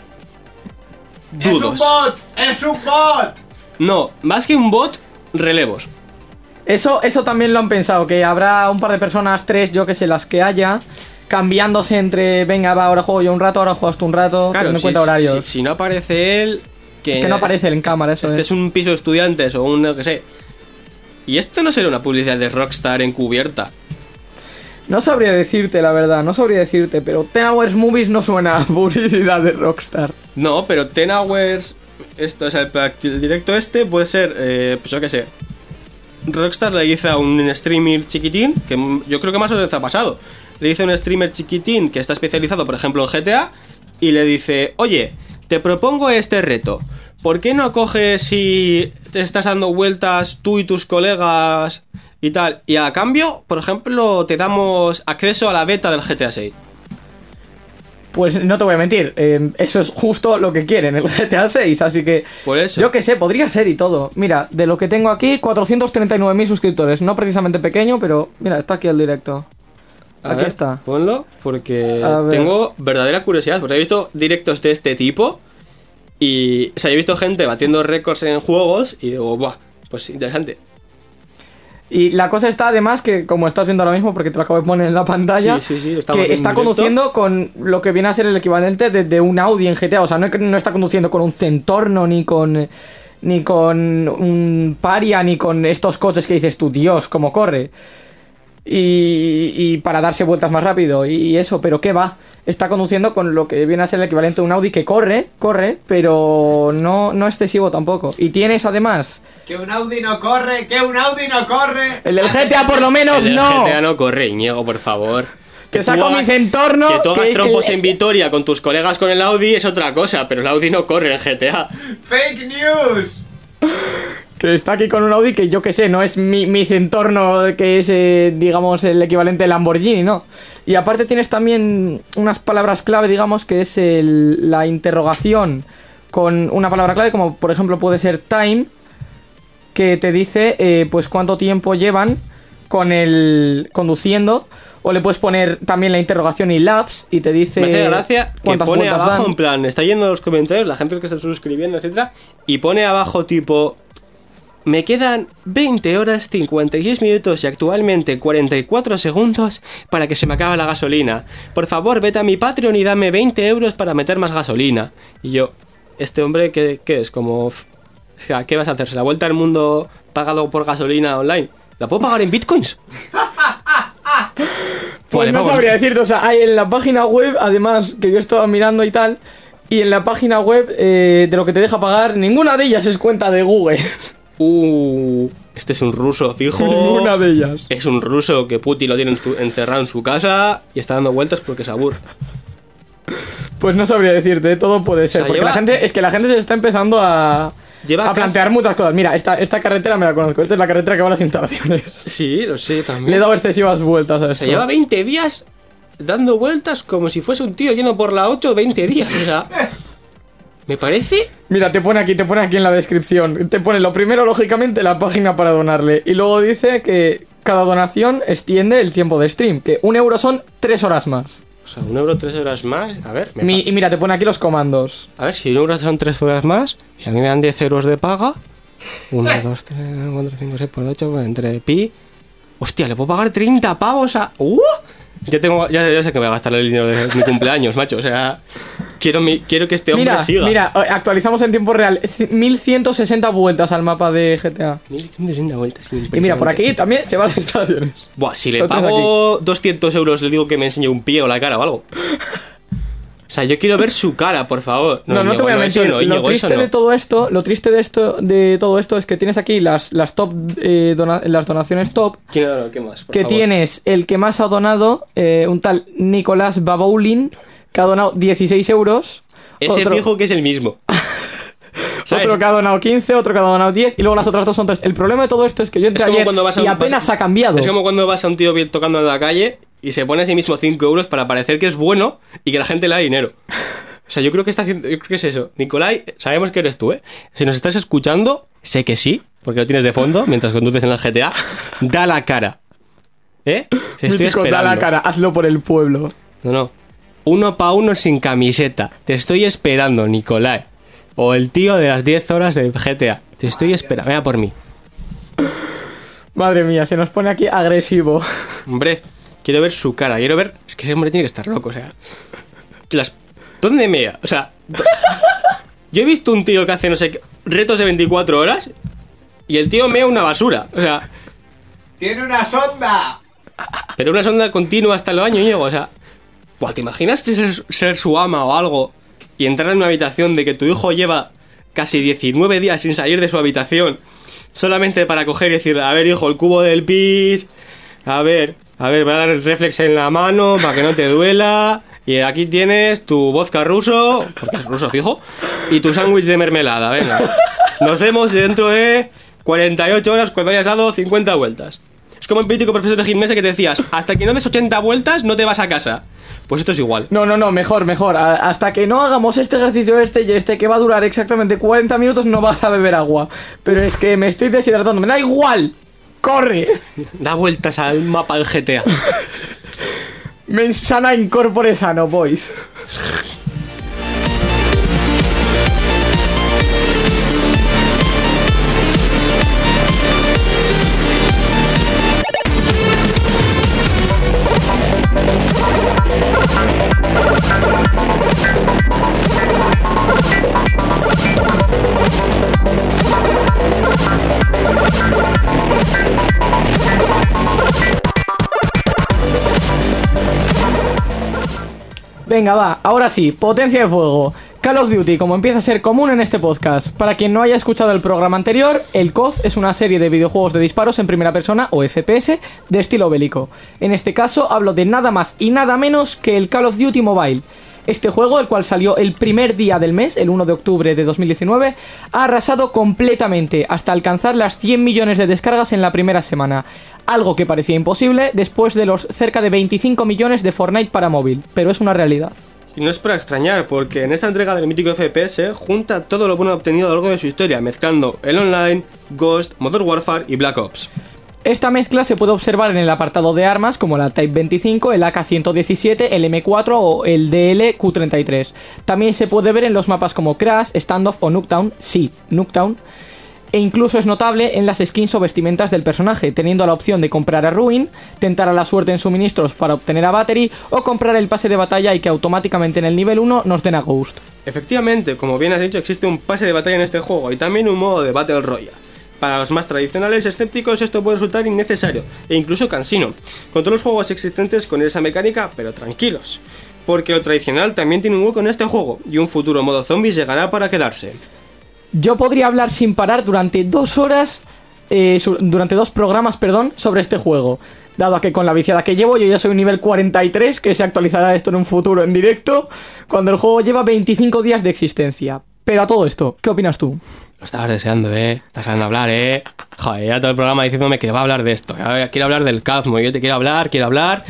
Speaker 3: dudos.
Speaker 4: ¡Es un bot!
Speaker 3: No, más que un bot, relevos.
Speaker 2: Eso también lo han pensado, que habrá un par de personas, 3, yo que sé, las que haya, cambiándose entre, venga, va, ahora juego yo un rato, ahora juegas tú un rato,
Speaker 3: Claro,
Speaker 2: teniendo en cuenta horarios.
Speaker 3: Si no aparece él...
Speaker 2: Que no aparece él en cámara, eso
Speaker 3: Este es un piso de estudiantes o un... no que sé. Y esto no será una publicidad de Rockstar encubierta.
Speaker 2: No sabría decirte, la verdad, pero 10 Hours Movies no suena a publicidad de Rockstar.
Speaker 3: No, pero 10 Hours... Esto, o sea, el directo este puede ser, pues yo qué sé. Rockstar le dice a un streamer chiquitín, que yo creo que más o menos ha pasado. Le dice a un streamer chiquitín que está especializado, por ejemplo, en GTA, y le dice, oye, te propongo este reto. ¿Por qué no coges y te estás dando vueltas tú y tus colegas y tal? Y a cambio, por ejemplo, te damos acceso a la beta del GTA 6.
Speaker 2: Pues no te voy a mentir, eso es justo lo que quieren el GTA 6, así que...
Speaker 3: Por eso.
Speaker 2: Yo que sé, podría ser y todo. Mira, de lo que tengo aquí, 439.000 suscriptores. No precisamente pequeño, pero mira, está aquí el directo. Aquí está.
Speaker 3: Ponlo, porque
Speaker 2: A ver.
Speaker 3: tengo verdadera curiosidad, porque he visto directos de este tipo y, o sea, he visto gente batiendo récords en juegos y digo, buah, pues interesante.
Speaker 2: Y la cosa está además que, como estás viendo ahora mismo, porque te lo acabo de poner en la pantalla,
Speaker 3: Sí, estamos
Speaker 2: que
Speaker 3: en
Speaker 2: está
Speaker 3: directo.
Speaker 2: conduciendo con lo que viene a ser el equivalente de un Audi en GTA. O sea, no está conduciendo con un Centorno, ni con un Paria, ni con estos coches que dices tú, Dios, cómo corre. Y para darse vueltas más rápido y eso, pero ¿qué va? Está conduciendo con lo que viene a ser el equivalente a un Audi que corre, pero no excesivo tampoco. Y tienes además...
Speaker 4: ¡Que un Audi no corre!
Speaker 2: El del GTA por lo menos
Speaker 3: El del
Speaker 2: no.
Speaker 3: GTA no corre, Íñigo, por favor.
Speaker 2: Que
Speaker 3: tú
Speaker 2: saco
Speaker 3: hagas-
Speaker 2: mis entornos.
Speaker 3: Que tú hagas
Speaker 2: es
Speaker 3: trompos
Speaker 2: el-
Speaker 3: en Vitoria con tus colegas con el Audi es otra cosa, pero el Audi no corre en GTA.
Speaker 4: ¡Fake news!
Speaker 2: Que está aquí con un Audi que yo que sé, no es mi entorno que es, digamos, el equivalente de Lamborghini, ¿no? Y aparte tienes también unas palabras clave, digamos, que es la interrogación con una palabra clave, como por ejemplo puede ser time, que te dice pues cuánto tiempo llevan con el conduciendo, o le puedes poner también la interrogación y laps y te dice
Speaker 3: Me hace gracia que
Speaker 2: cuántas
Speaker 3: pone
Speaker 2: vueltas
Speaker 3: abajo,
Speaker 2: dan.
Speaker 3: en plan, está yendo a los comentarios, la gente que está suscribiendo, etcétera, y pone abajo tipo... Me quedan 20 horas 56 minutos y actualmente 44 segundos para que se me acabe la gasolina. Por favor, vete a mi Patreon y dame 20 euros para meter más gasolina. Y yo, este hombre, ¿qué es? Como... O sea, ¿qué vas a hacerse? ¿La vuelta al mundo pagado por gasolina online? ¿La puedo pagar en bitcoins?
Speaker 2: Pues
Speaker 3: Vale,
Speaker 2: no
Speaker 3: vamos.
Speaker 2: sabría decirte, o sea, hay en la página web, además, que yo estaba mirando y tal, y en la página web de lo que te deja pagar, ninguna de ellas es cuenta de Google.
Speaker 3: Este es un ruso, fijo.
Speaker 2: Ninguna de ellas.
Speaker 3: Es un ruso que Putin lo tiene encerrado en su casa y está dando vueltas porque se aburre.
Speaker 2: Pues no sabría decirte, todo puede ser.
Speaker 3: O sea,
Speaker 2: Porque
Speaker 3: lleva-
Speaker 2: la gente se está empezando a
Speaker 3: Lleva
Speaker 2: plantear muchas cosas. Mira, esta carretera me la conozco, esta es la carretera que va a las instalaciones.
Speaker 3: Sí, lo sé también.
Speaker 2: Le he dado excesivas vueltas a
Speaker 3: O
Speaker 2: esto.
Speaker 3: sea, lleva 20 días dando vueltas como si fuese un tío yendo por la 8 20 días. O sea, me parece...
Speaker 2: Mira, te pone aquí en la descripción. Te pone lo primero, lógicamente, la página para donarle. Y luego dice que cada donación extiende el tiempo de stream. Que 1 euro son 3 horas más.
Speaker 3: O sea, 1 euro 3 horas más. A ver,
Speaker 2: Y mira, te pone aquí los comandos.
Speaker 3: a ver, si 1 euro son 3 horas más y a mí me dan 10 euros de paga, 1, 2, 3, 4, 5, 6 por 8, entre pi. Hostia, le puedo pagar 30 pavos a. Ya sé que voy a gastar el dinero de mi cumpleaños, macho. O sea, quiero que este hombre siga.
Speaker 2: Mira, actualizamos en tiempo real. 1160 vueltas al mapa de GTA.
Speaker 3: 1160 vueltas.
Speaker 2: Y mira, por aquí también se van las estaciones.
Speaker 3: Buah, si le pago 200 euros, le digo que me enseñe un pie o la cara o algo. O sea, yo quiero ver su cara, por favor.
Speaker 2: No te voy a mentir. Lo triste de todo esto, es que tienes aquí las donaciones top.
Speaker 3: ¿Quién ha donado? ¿Qué más? Por
Speaker 2: que
Speaker 3: favor.
Speaker 2: Tienes el que más ha donado, un tal Nicolás Baboulin, que ha donado 16 euros.
Speaker 3: Ese fijo que es el mismo. ¿Sabes?
Speaker 2: Otro que ha donado 15, otro que ha donado 10 y luego las otras dos son 3. El problema de todo esto es que yo entré ayer y apenas ha cambiado.
Speaker 3: Es como cuando vas a un tío tocando en la calle y se pone a sí mismo 5 euros para parecer que es bueno y que la gente le da dinero. O sea, yo creo que es eso. Nicolai, sabemos que eres tú, ¿eh? Si nos estás escuchando, sé que sí, porque lo tienes de fondo mientras conduces en el GTA. Da la cara. ¿Eh? Se estoy
Speaker 2: Mítico,
Speaker 3: esperando.
Speaker 2: da la cara, hazlo por el pueblo.
Speaker 3: No. 1 pa' 1 sin camiseta. Te estoy esperando, Nicolai. O el tío de las 10 horas de GTA. Te estoy esperando. Venga por mí.
Speaker 2: Madre mía, se nos pone aquí agresivo.
Speaker 3: Hombre, quiero ver su cara. Quiero ver... Es que ese hombre tiene que estar loco, o sea... ¿Dónde mea? O sea... Yo he visto un tío que hace, no sé qué, retos de 24 horas y el tío mea una basura. O sea...
Speaker 4: ¡Tiene una sonda!
Speaker 3: Pero una sonda continua hasta el baño, Íñigo. O sea... Buah, ¿te imaginas ser su ama o algo y entrar en una habitación de que tu hijo lleva casi 19 días sin salir de su habitación solamente para coger y decirle, a ver, hijo, el cubo del pis, a ver, voy a dar el reflex en la mano para que no te duela, y aquí tienes tu vodka ruso, porque es ruso fijo, y tu sándwich de mermelada, venga. Nos vemos dentro de 48 horas cuando hayas dado 50 vueltas. Es como el mítico profesor de gimnasia que te decías, hasta que no des 80 vueltas no te vas a casa. Pues esto es igual.
Speaker 2: No, mejor. Hasta que no hagamos este ejercicio y este que va a durar exactamente 40 minutos no vas a beber agua. Pero es que me estoy deshidratando, me da igual. ¡Corre!
Speaker 3: Da vueltas al mapa del GTA.
Speaker 2: Mens sana in corpore sano, boys. Venga, va, ahora sí, potencia de fuego. Call of Duty, como empieza a ser común en este podcast. Para quien no haya escuchado el programa anterior, el COD es una serie de videojuegos de disparos en primera persona o FPS de estilo bélico. En este caso hablo de nada más y nada menos que el Call of Duty Mobile. Este juego, el cual salió el primer día del mes, el 1 de octubre de 2019, ha arrasado completamente hasta alcanzar las 100 millones de descargas en la primera semana. Algo que parecía imposible después de los cerca de 25 millones de Fortnite para móvil, pero es una realidad.
Speaker 3: Y no es para extrañar, porque en esta entrega del mítico FPS junta todo lo bueno obtenido a lo largo de su historia, mezclando el online, Ghost, Modern Warfare y Black Ops.
Speaker 2: Esta mezcla se puede observar en el apartado de armas como la Type 25, el AK-117, el M4 o el DL-Q33. También se puede ver en los mapas como Crash, Standoff o Nuketown, sí, Nuketown. E incluso es notable en las skins o vestimentas del personaje, teniendo la opción de comprar a Ruin, tentar a la suerte en suministros para obtener a Battery o comprar el pase de batalla y que automáticamente en el nivel 1 nos den a Ghost.
Speaker 3: Efectivamente, como bien has dicho, existe un pase de batalla en este juego y también un modo de Battle Royale. Para los más tradicionales escépticos esto puede resultar innecesario e incluso cansino, con todos los juegos existentes con esa mecánica, pero tranquilos, porque lo tradicional también tiene un hueco en este juego y un futuro modo zombies llegará para quedarse.
Speaker 2: Yo podría hablar sin parar durante 2 horas, durante 2 programas, sobre este juego. Dado a que con la viciada que llevo, yo ya soy un nivel 43, que se actualizará esto en un futuro en directo, cuando el juego lleva 25 días de existencia. Pero a todo esto, ¿qué opinas tú?
Speaker 3: Lo estabas deseando, Estás sabiendo hablar, Joder, ya todo el programa diciéndome que va a hablar de esto. Quiero hablar del Kazmo, yo te quiero hablar.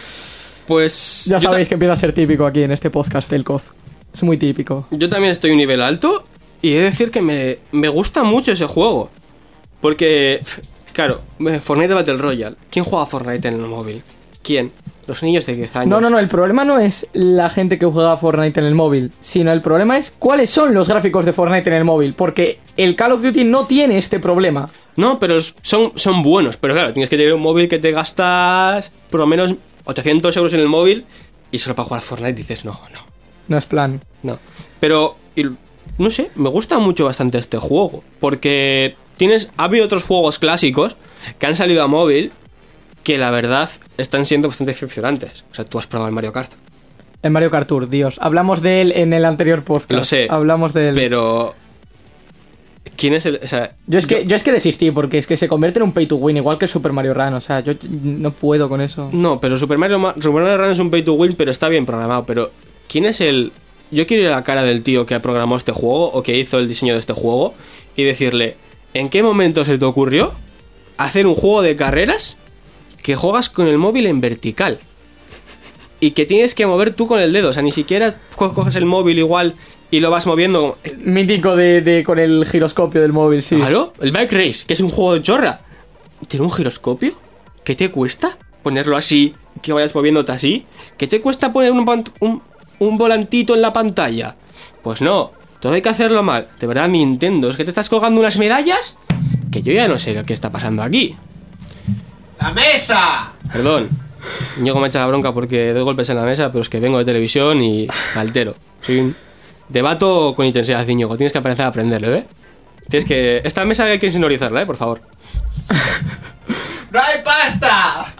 Speaker 3: Pues...
Speaker 2: Ya sabéis que empieza a ser típico aquí en este podcast el COD. Es muy típico.
Speaker 3: Yo también estoy a un nivel alto y he de decir que me gusta mucho ese juego. Porque, claro, Fortnite Battle Royale. ¿Quién juega a Fortnite en el móvil? ¿Quién? Los niños de 10 años.
Speaker 2: No, el problema no es la gente que juega a Fortnite en el móvil, sino el problema es cuáles son los gráficos de Fortnite en el móvil, porque el Call of Duty no tiene este problema.
Speaker 3: No, pero son buenos. Pero claro, tienes que tener un móvil que te gastas por lo menos 800 euros en el móvil y solo para jugar a Fortnite dices no.
Speaker 2: No es plan.
Speaker 3: No. Pero, no sé, me gusta mucho bastante este juego. Porque ha habido otros juegos clásicos que han salido a móvil que la verdad están siendo bastante decepcionantes. O sea, tú has probado el Mario Kart.
Speaker 2: El Mario Kart Tour, Dios. Hablamos de él en el anterior podcast.
Speaker 3: Lo sé.
Speaker 2: Hablamos de él.
Speaker 3: Pero... ¿quién es el...? O sea,
Speaker 2: yo es que desistí, porque es que se convierte en un pay to win, igual que el Super Mario Run. O sea, yo no puedo con eso.
Speaker 3: No, pero Super Mario Run es un pay to win, pero está bien programado. Pero, ¿quién es el...? Yo quiero ir a la cara del tío que programó este juego o que hizo el diseño de este juego y decirle, ¿en qué momento se te ocurrió hacer un juego de carreras que juegas con el móvil en vertical? Y que tienes que mover tú con el dedo. O sea, ni siquiera coges el móvil igual y lo vas moviendo como...
Speaker 2: Mítico de con el giroscopio del móvil, sí.
Speaker 3: Claro, el Bike Race, que es un juego de chorra. ¿Tiene un giroscopio? ¿Qué te cuesta ponerlo así, que vayas moviéndote así? ¿Qué te cuesta poner un volantito en la pantalla? Pues no, todo hay que hacerlo mal. De verdad, Nintendo, ¿es que te estás colgando unas medallas? Que yo ya no sé lo que está pasando aquí.
Speaker 4: ¡La mesa!
Speaker 3: Perdón, Ñigo me echa la bronca porque doy golpes en la mesa, pero es que vengo de televisión y me altero. Soy un... Debato con intensidad, Ñigo, tienes que aprender a aprenderlo, ¿eh? Tienes que... Esta mesa hay que sonorizarla, por favor.
Speaker 4: ¡No hay pasta!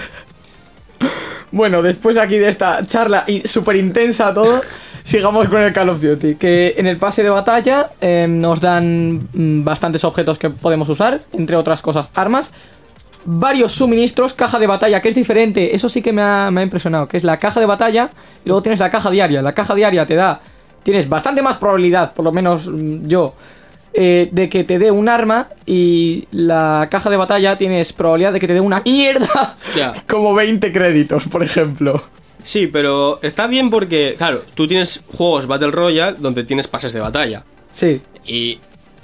Speaker 2: Bueno, después aquí de esta charla y súper intensa todo, sigamos con el Call of Duty. Que en el pase de batalla nos dan bastantes objetos que podemos usar, entre otras cosas armas, varios suministros, caja de batalla, que es diferente, eso sí que me ha impresionado, que es la caja de batalla y luego tienes la caja diaria. La caja diaria tienes bastante más probabilidad, por lo menos yo, de que te dé un arma, y la caja de batalla tienes probabilidad de que te dé una mierda,
Speaker 3: Ya.
Speaker 2: como 20 créditos, por ejemplo.
Speaker 3: Sí, pero está bien porque, claro, tú tienes juegos Battle Royale donde tienes pases de batalla.
Speaker 2: Sí.
Speaker 3: Y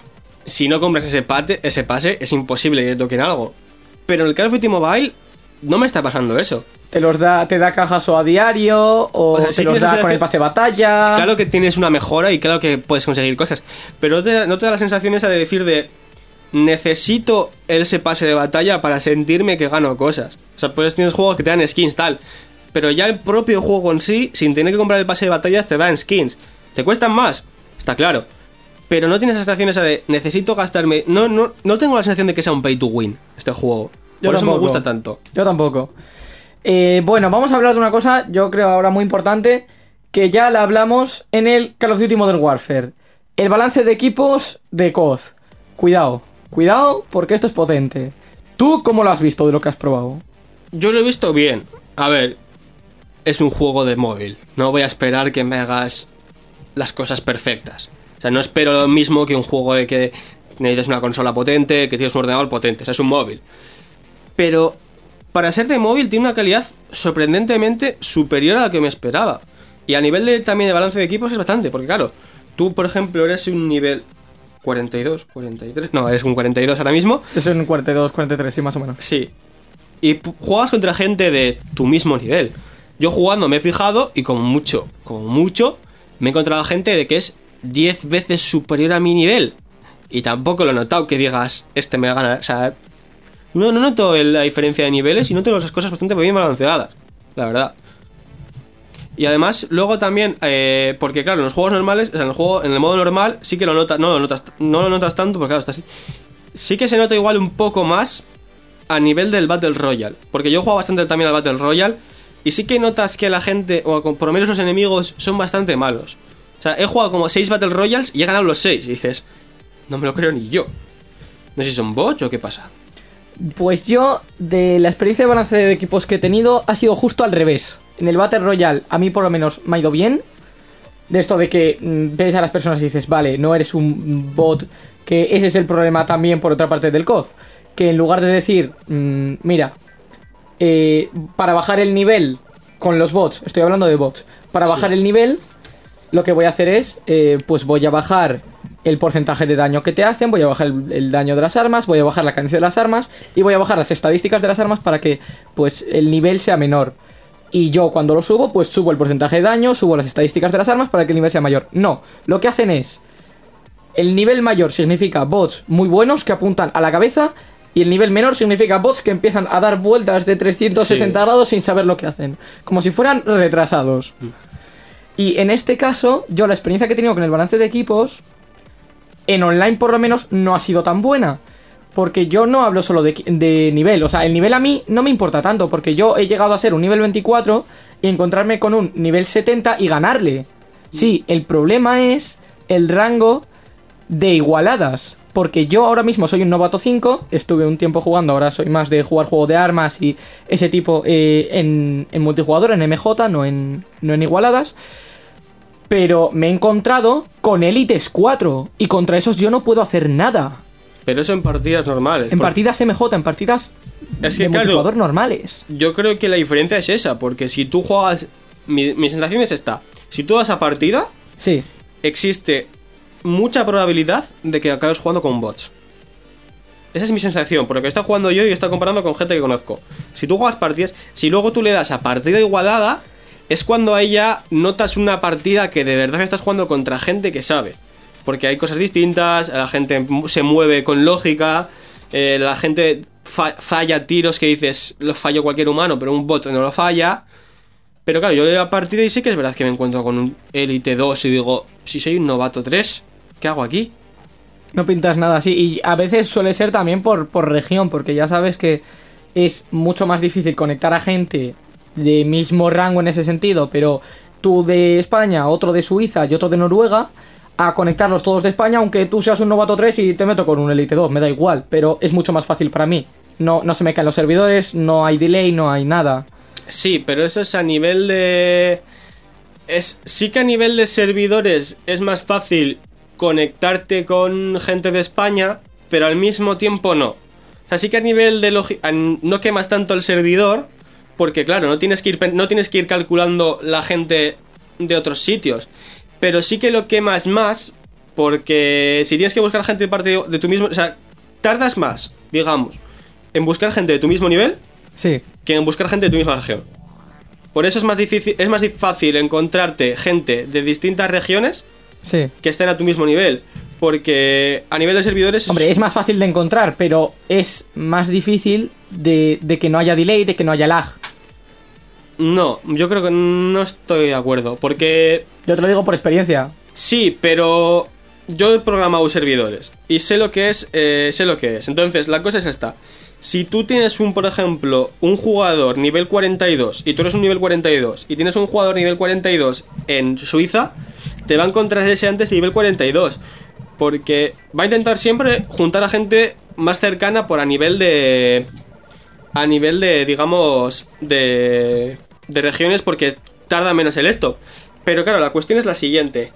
Speaker 3: si no compras ese pase, es imposible que te toquen algo. Pero en el Call of Duty Mobile no me está pasando eso.
Speaker 2: Te da cajas o a diario, o
Speaker 3: sea, sí
Speaker 2: te los
Speaker 3: tienes
Speaker 2: da
Speaker 3: una
Speaker 2: con el pase de batalla.
Speaker 3: Claro que tienes una mejora y claro que puedes conseguir cosas. Pero no te da la sensación esa de decir de... necesito ese pase de batalla para sentirme que gano cosas. O sea, pues tienes juegos que te dan skins, tal. Pero ya el propio juego en sí, sin tener que comprar el pase de batallas, te dan skins. ¿Te cuestan más? Está claro. Pero no tienes la sensación esa de necesito gastarme... No tengo la sensación de que sea un pay to win este juego.
Speaker 2: Yo
Speaker 3: Por eso
Speaker 2: tampoco.
Speaker 3: me gusta tanto.
Speaker 2: Yo tampoco. Bueno, vamos a hablar de una cosa, yo creo ahora muy importante, que ya la hablamos en el Call of Duty Modern Warfare. El balance de equipos de COD. Cuidado, porque esto es potente. ¿Tú cómo lo has visto de lo que has probado?
Speaker 3: Yo lo he visto bien. A ver, es un juego de móvil. No voy a esperar que me hagas las cosas perfectas. O sea, no espero lo mismo que un juego de que necesitas una consola potente, que tienes un ordenador potente. O sea, es un móvil. Pero para ser de móvil tiene una calidad sorprendentemente superior a la que me esperaba. Y a nivel también de balance de equipos es bastante. Porque claro, tú por ejemplo eres un nivel 42, 43... No, eres un 42 ahora mismo.
Speaker 2: Es un 42, 43, sí, más o menos.
Speaker 3: Sí. Y juegas contra gente de tu mismo nivel. Yo jugando me he fijado y como mucho, me he encontrado gente de que es 10 veces superior a mi nivel. Y tampoco lo he notado que digas, este me gana. O sea, no noto la diferencia de niveles y noto las cosas bastante bien balanceadas, la verdad. Y además, luego también, porque claro, en los juegos normales, o sea, en el modo normal, sí que no lo notas tanto, porque claro, sí que se nota igual un poco más a nivel del Battle Royale. Porque yo he jugado bastante también al Battle Royale y sí que notas que la gente, o por lo menos los enemigos, son bastante malos. O sea, he jugado como 6 Battle Royales y he ganado los 6. Y dices, no me lo creo ni yo. No sé si son bots o qué pasa.
Speaker 2: Pues yo, de la experiencia de balance de equipos que he tenido, ha sido justo al revés. En el Battle Royale, a mí por lo menos me ha ido bien. De esto de que ves a las personas y dices, vale, no eres un bot, que ese es el problema también por otra parte del COD. Que en lugar de decir, mira, para bajar el nivel con los bots, estoy hablando de bots, para bajar el nivel, lo que voy a hacer es, pues voy a bajar el porcentaje de daño que te hacen, voy a bajar el daño de las armas, voy a bajar la cadencia de las armas y voy a bajar las estadísticas de las armas para que pues el nivel sea menor. Y yo cuando lo subo, pues subo el porcentaje de daño, subo las estadísticas de las armas para que el nivel sea mayor. No, lo que hacen es, el nivel mayor significa bots muy buenos que apuntan a la cabeza, y el nivel menor significa bots que empiezan a dar vueltas de 360 grados sin saber lo que hacen, como si fueran retrasados. Y en este caso, yo la experiencia que he tenido con el balance de equipos, en online por lo menos, no ha sido tan buena. Porque yo no hablo solo de nivel. O sea, el nivel a mí no me importa tanto, porque yo he llegado a ser un nivel 24 y encontrarme con un nivel 70 y ganarle. Sí, el problema es el rango de igualadas. Porque yo ahora mismo soy un novato 5, estuve un tiempo jugando, ahora soy más de jugar juego de armas y ese tipo en multijugador, en MJ, no en igualadas. Pero me he encontrado con élites 4 y contra esos yo no puedo hacer nada.
Speaker 3: Pero eso en partidas normales.
Speaker 2: En partidas MJ, en partidas de multijugador normales.
Speaker 3: Yo creo que la diferencia es esa, porque si tú juegas... Mi sensación es esta. Si tú vas a partida,
Speaker 2: sí,
Speaker 3: existe mucha probabilidad de que acabes jugando con bots. Esa es mi sensación, porque está jugando yo y está comparando con gente que conozco. Si tú juegas partidas, si luego tú le das a partida igualada, es cuando ahí ya notas una partida que de verdad estás jugando contra gente que sabe. Porque hay cosas distintas, la gente se mueve con lógica, la gente falla tiros que dices, lo falló cualquier humano, pero un bot no lo falla. Pero claro, yo le doy a partida y sí que es verdad que me encuentro con un Elite 2 y digo, si soy un novato 3, ¿qué hago aquí?
Speaker 2: No pintas nada así. Y a veces suele ser también por región, porque ya sabes que es mucho más difícil conectar a gente de mismo rango en ese sentido, pero tú de España, otro de Suiza y otro de Noruega, a conectarlos todos de España, aunque tú seas un novato 3 y te meto con un Elite 2, me da igual, pero es mucho más fácil para mí. No se me caen los servidores, no hay delay, no hay nada.
Speaker 3: Sí, pero eso es a nivel de... Sí que a nivel de servidores es más fácil conectarte con gente de España, pero al mismo tiempo no. O sea, sí que a nivel de lógica no quemas tanto el servidor, porque claro, no tienes que ir calculando la gente de otros sitios. Pero sí que lo quemas más, porque si tienes que buscar gente de parte de tu mismo... O sea, tardas más, digamos, en buscar gente de tu mismo nivel,
Speaker 2: sí,
Speaker 3: que en buscar gente de tu misma región. Por eso es más difícil, es más fácil encontrarte gente de distintas regiones,
Speaker 2: sí,
Speaker 3: que estén a tu mismo nivel. Porque a nivel de servidores...
Speaker 2: Hombre, es más fácil de encontrar, pero es más difícil de que no haya delay, de que no haya lag.
Speaker 3: No, yo creo que no estoy de acuerdo, porque...
Speaker 2: Yo te lo digo por experiencia.
Speaker 3: Sí, pero yo he programado servidores y sé lo que es, Entonces, la cosa es esta. Si tú tienes por ejemplo, un jugador nivel 42 y tú eres un nivel 42 y tienes un jugador nivel 42 en Suiza, te va a encontrar ese antes nivel 42, porque va a intentar siempre juntar a gente más cercana por a nivel de, digamos, de regiones, porque tarda menos el stop. Pero claro, la cuestión es la siguiente.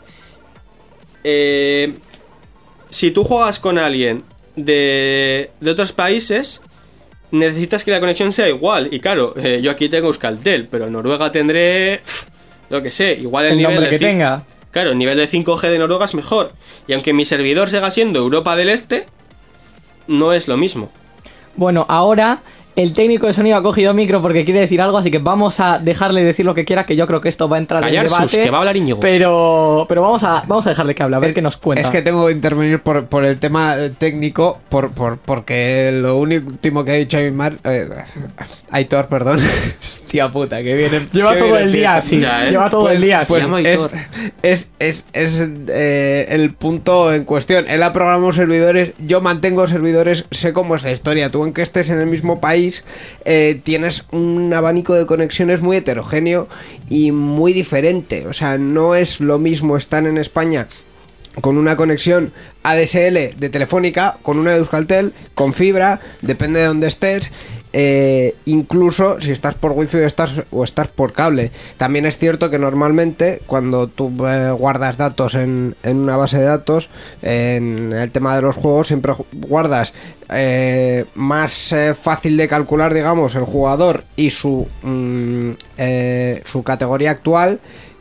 Speaker 3: Si tú juegas con alguien de otros países, necesitas que la conexión sea igual. Y claro, yo aquí tengo Euskaltel, pero en Noruega tendré... lo que sé, igual el nivel
Speaker 2: nombre que tenga.
Speaker 3: Claro, el nivel de 5G de Noruega es mejor. Y aunque mi servidor siga siendo Europa del Este, no es lo mismo.
Speaker 2: Bueno, ahora el técnico de sonido ha cogido micro porque quiere decir algo, así que vamos a dejarle decir lo que quiera, que yo creo que esto va a entrar en debate.
Speaker 3: Que va a hablar Íñigo.
Speaker 2: Pero vamos a dejarle que hable, a ver qué nos cuenta.
Speaker 5: Es que tengo que intervenir por el tema técnico, porque lo último que ha dicho Aitor, perdón. Hostia puta, que viene.
Speaker 2: Lleva todo el día así. Lleva todo el día así.
Speaker 5: Pues es el punto en cuestión. Él ha programado servidores, yo mantengo servidores, sé cómo es la historia. Tú, aunque estés en el mismo país, tienes un abanico de conexiones muy heterogéneo y muy diferente. O sea, no es lo mismo estar en España con una conexión ADSL de Telefónica, con una de Euskaltel, con fibra, depende de dónde estés. Incluso si estás por wifi o estás por cable. También es cierto que normalmente cuando tú guardas datos en una base de datos, en el tema de los juegos siempre guardas más fácil de calcular, digamos, el jugador y su categoría actual,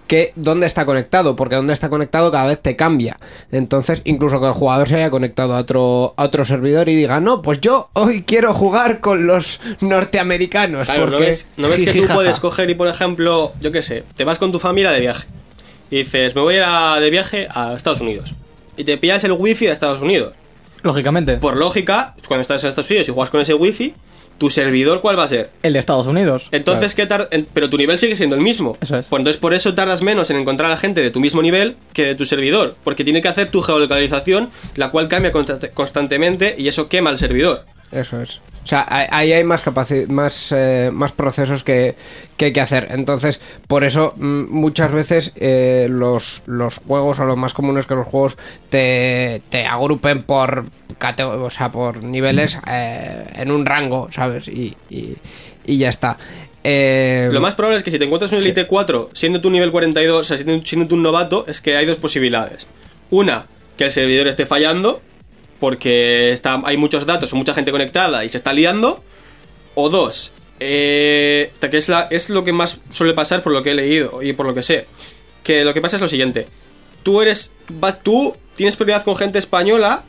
Speaker 5: que dónde está conectado, porque dónde está conectado cada vez te cambia. Entonces, incluso que el jugador se haya conectado a otro servidor y diga, no, pues yo hoy quiero jugar con los norteamericanos.
Speaker 3: Claro,
Speaker 5: porque
Speaker 3: ¿no ves que tú
Speaker 5: jijijaja.
Speaker 3: puedes coger y, por ejemplo, yo qué sé, te vas con tu familia de viaje y dices, me voy de viaje a Estados Unidos y te pillas el wifi de Estados Unidos?
Speaker 2: Lógicamente.
Speaker 3: Por lógica, cuando estás en Estados Unidos y juegas con ese wifi, ¿tu servidor cuál va a ser?
Speaker 2: El de Estados Unidos.
Speaker 3: Entonces, pero tu nivel sigue siendo el mismo.
Speaker 2: Eso es.
Speaker 3: Pues entonces, por eso tardas menos en encontrar a gente de tu mismo nivel que de tu servidor. Porque tiene que hacer tu geolocalización, la cual cambia constantemente y eso quema el servidor.
Speaker 5: Eso es. O sea, ahí hay más más procesos que hay que hacer. Entonces, por eso muchas veces los juegos, o lo más común es que los juegos te agrupen por por niveles en un rango, ¿sabes? Y ya está.
Speaker 3: Lo más probable es que si te encuentras un Elite 4 siendo tu nivel 42, o sea, siendo tú un novato, es que hay dos posibilidades. Una, que el servidor esté fallando porque hay muchos datos o mucha gente conectada y se está liando. O dos, que es lo que más suele pasar por lo que he leído y por lo que sé. Que lo que pasa es lo siguiente. Tú tienes prioridad con gente española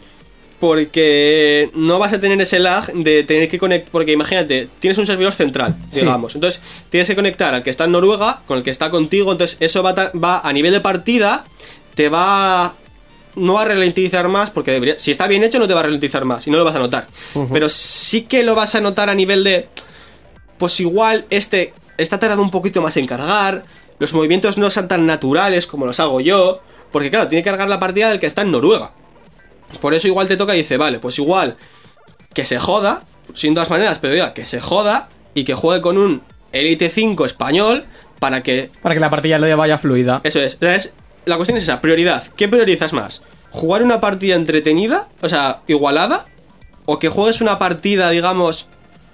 Speaker 3: porque no vas a tener ese lag de tener que conectar. Porque imagínate, tienes un servidor central, digamos. Entonces tienes que conectar al que está en Noruega con el que está contigo. Entonces eso va a nivel de partida, no va a ralentizar más, porque si está bien hecho no te va a ralentizar más y no lo vas a notar. Pero sí que lo vas a notar a nivel de, pues igual está tardando un poquito más en cargar, los movimientos no son tan naturales como los hago yo, porque claro, tiene que cargar la partida del que está en Noruega. Por eso igual te toca y dice, vale, pues igual que se joda, sin todas maneras, pero diga que se joda y que juegue con un Elite 5 español para que
Speaker 2: la partida le vaya fluida.
Speaker 3: Eso es. Entonces, la cuestión es esa, prioridad. ¿Qué priorizas más? ¿Jugar una partida entretenida? O sea, igualada. ¿O que juegues una partida, digamos,